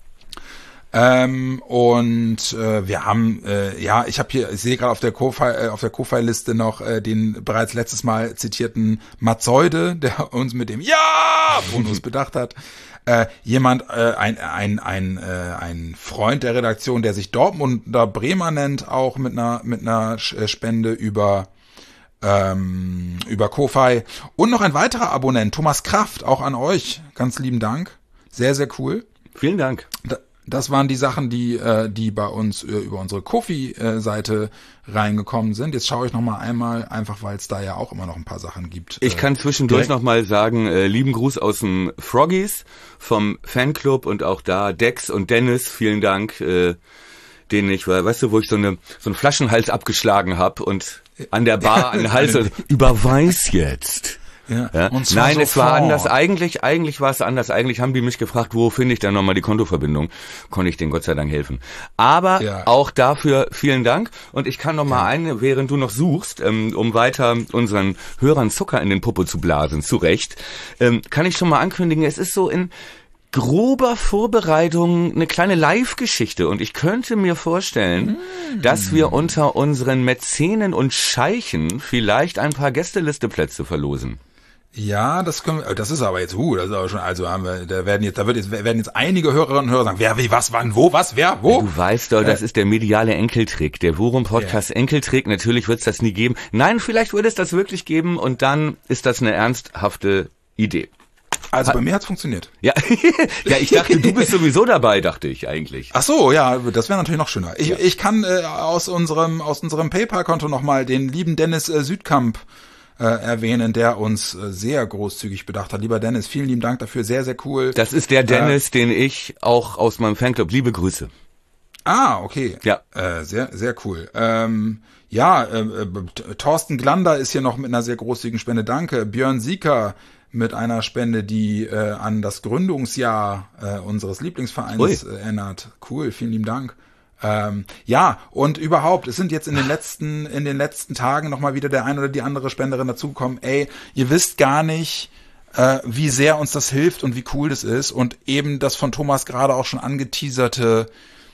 Ähm, und äh, wir haben, äh, ja, ich habe hier, ich sehe gerade auf der Ko-Fi, äh, auf der Ko-Fi-Liste noch äh, den bereits letztes Mal zitierten Matzeude, der uns mit dem Ja-Bonus bedacht hat. Äh, jemand, äh, ein ein ein äh, ein Freund der Redaktion, der sich Dortmunder Bremer nennt, auch mit einer mit einer Spende über ähm, über Ko-Fi. Und noch ein weiterer Abonnent, Thomas Kraft, auch an euch, ganz lieben Dank, sehr sehr cool. Vielen Dank. Da, Das waren die Sachen, die äh, die bei uns äh, über unsere Ko-Fi-Seite reingekommen sind. Jetzt schaue ich noch mal einmal, einfach weil es da ja auch immer noch ein paar Sachen gibt. Ich äh, kann zwischendurch noch mal sagen, äh, lieben Gruß aus dem Froggies vom Fanclub und auch da Dex und Dennis, vielen Dank, äh, denen ich, weißt du, wo ich so eine so einen Flaschenhals abgeschlagen habe und an der Bar an den Hals und überweis jetzt. Ja, ja. Und zwar Nein, sofort. es war anders. Eigentlich, eigentlich war es anders. Eigentlich haben die mich gefragt, wo finde ich dann nochmal die Kontoverbindung? Konnte ich denen Gott sei Dank helfen. Aber ja. auch dafür vielen Dank. Und ich kann nochmal ja. eine, während du noch suchst, ähm, um weiter unseren Hörern Zucker in den Popo zu blasen, zu Recht, ähm, kann ich schon mal ankündigen, es ist so in grober Vorbereitung eine kleine Live-Geschichte und ich könnte mir vorstellen, mm. dass wir unter unseren Mäzenen und Scheichen vielleicht ein paar Gästelisteplätze verlosen. Ja, das können wir, das ist aber jetzt, uh, das ist aber schon, also haben wir, da werden jetzt, da wird jetzt, werden jetzt einige Hörerinnen und Hörer sagen, wer, wie, was, wann, wo, was, wer, wo? Du weißt doch, das ist der mediale Enkeltrick, der Worum-Podcast ja. Enkeltrick, natürlich wird es das nie geben. Nein, vielleicht würde es das wirklich geben und dann ist das eine ernsthafte Idee. Also bei mir hat's funktioniert. Ja, ja, ich dachte, du bist sowieso dabei, dachte ich eigentlich. Ach so, ja, das wäre natürlich noch schöner. Ich, ja. ich kann äh, aus unserem, aus unserem PayPal-Konto nochmal den lieben Dennis äh, Südkamp Äh, erwähnen, der uns äh, sehr großzügig bedacht hat. Lieber Dennis, vielen lieben Dank dafür, sehr, sehr cool. Das ist der Dennis, äh, den ich auch aus meinem Fanclub, liebe Grüße. Ah, okay. Ja. Äh, sehr, sehr cool. Ähm, ja, äh, äh, Thorsten Glander ist hier noch mit einer sehr großzügigen Spende, danke. Björn Sieker mit einer Spende, die äh, an das Gründungsjahr äh, unseres Lieblingsvereins äh, erinnert. Cool, vielen lieben Dank. Ähm, ja, und überhaupt, es sind jetzt in den letzten, in den letzten Tagen nochmal wieder der ein oder die andere Spenderin dazugekommen. Ey, ihr wisst gar nicht, äh, wie sehr uns das hilft und wie cool das ist. Und eben das von Thomas gerade auch schon angeteaserte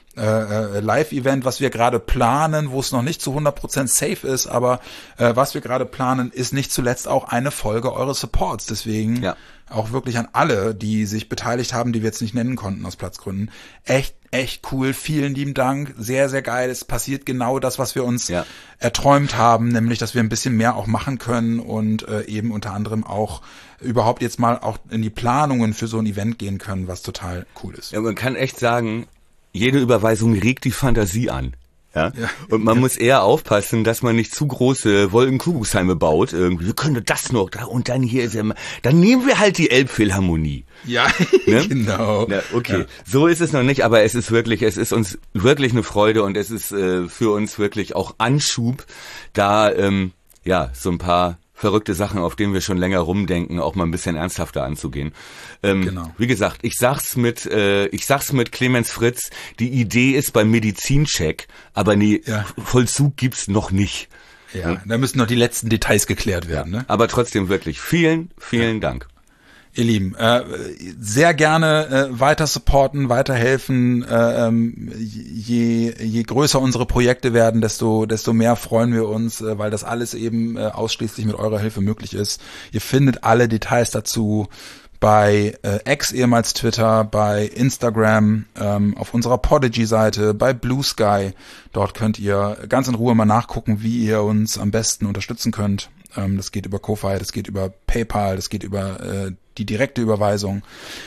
äh, Live-Event, was wir gerade planen, wo es noch nicht zu hundert Prozent safe ist, aber äh, was wir gerade planen, ist nicht zuletzt auch eine Folge eures Supports. Deswegen ja. auch wirklich an alle, die sich beteiligt haben, die wir jetzt nicht nennen konnten aus Platzgründen. Echt, echt cool. Vielen lieben Dank. Sehr, sehr geil. Es passiert genau das, was wir uns ja. erträumt haben, nämlich, dass wir ein bisschen mehr auch machen können und äh, eben unter anderem auch überhaupt jetzt mal auch in die Planungen für so ein Event gehen können, was total cool ist. Ja, man kann echt sagen, jede Überweisung regt die Fantasie an. Ja? ja. Und man ja. muss eher aufpassen, dass man nicht zu große Wolkenkuckucksheime baut. Irgendwie, wir können das noch, da und dann hier ist ja, dann nehmen wir halt die Elbphilharmonie. Ja, ne? Genau. Ja, okay, ja. So ist es noch nicht, aber es ist wirklich, es ist uns wirklich eine Freude und es ist äh, für uns wirklich auch Anschub, da ähm, ja so ein paar verrückte Sachen, auf denen wir schon länger rumdenken, auch mal ein bisschen ernsthafter anzugehen. Ähm, genau. Wie gesagt, ich sag's mit, äh, ich sag's mit Clemens Fritz, die Idee ist beim Medizincheck, aber nee, ja. Vollzug gibt's noch nicht. Ja, ja, da müssen noch die letzten Details geklärt werden. Ne? Aber trotzdem wirklich vielen, vielen ja. Dank. Ihr Lieben, äh, sehr gerne äh, weiter supporten, weiterhelfen. Äh, ähm, je, je größer unsere Projekte werden, desto desto mehr freuen wir uns, äh, weil das alles eben äh, ausschließlich mit eurer Hilfe möglich ist. Ihr findet alle Details dazu bei äh, X, ehemals Twitter, bei Instagram, ähm, auf unserer Podigy-Seite, bei Blue Sky. Dort könnt ihr ganz in Ruhe mal nachgucken, wie ihr uns am besten unterstützen könnt. Ähm, das geht über Ko-Fi, das geht über PayPal, das geht über äh, die direkte Überweisung.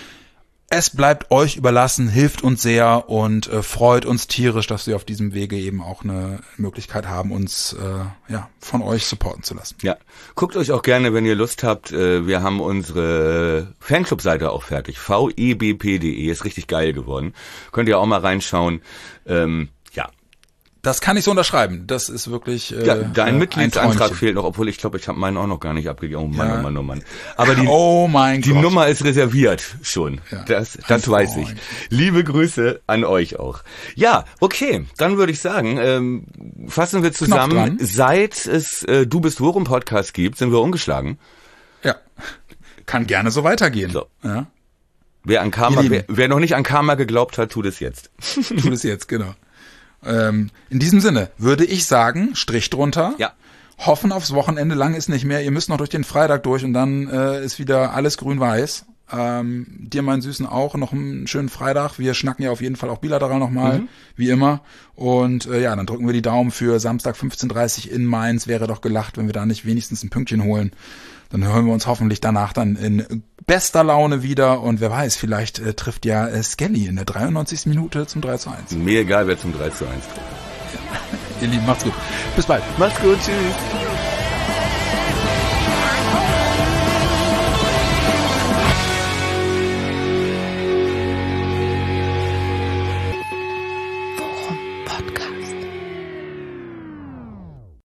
Es bleibt euch überlassen, hilft uns sehr und äh, freut uns tierisch, dass wir auf diesem Wege eben auch eine Möglichkeit haben, uns äh, ja von euch supporten zu lassen. Ja, guckt euch auch gerne, wenn ihr Lust habt. Äh, wir haben unsere Fanclub-Seite auch fertig. v e b p punkt d e ist richtig geil geworden. Könnt ihr auch mal reinschauen. Ähm, ja. Das kann ich so unterschreiben. Das ist wirklich äh, ja, dein Mitgliedsantrag fehlt noch, obwohl ich glaube, ich habe meinen auch noch gar nicht abgegeben. Oh Mann, ja. oh Mann, oh Mann. Aber die, oh mein die Gott. Nummer ist reserviert schon. Ja. Das, das weiß ich. Liebe Grüße an euch auch. Ja, okay. Dann würde ich sagen, ähm, fassen wir zusammen. Seit es äh, Du bist Worum Podcast gibt, sind wir ungeschlagen. Ja, kann gerne so weitergehen. So. Ja. Wer an Karma, wer, wer noch nicht an Karma geglaubt hat, tut es jetzt. Tut es jetzt, genau. Ähm, in diesem Sinne würde ich sagen, Strich drunter. Ja. Hoffen aufs Wochenende, lang ist nicht mehr. Ihr müsst noch durch den Freitag durch und dann äh, ist wieder alles grün-weiß. Ähm, dir, meinen Süßen, auch noch einen schönen Freitag. Wir schnacken ja auf jeden Fall auch bilateral nochmal, mhm. wie immer. Und äh, ja, dann drücken wir die Daumen für Samstag fünfzehn Uhr dreißig in Mainz. Wäre doch gelacht, wenn wir da nicht wenigstens ein Pünktchen holen. Dann hören wir uns hoffentlich danach dann in bester Laune wieder. Und wer weiß, vielleicht äh, trifft ja äh, Skelly in der dreiundneunzigsten Minute zum drei zu eins. Mir egal, wer zum drei zu eins trifft. Ja. Ihr Lieben, macht's gut. Bis bald. Macht's gut, tschüss.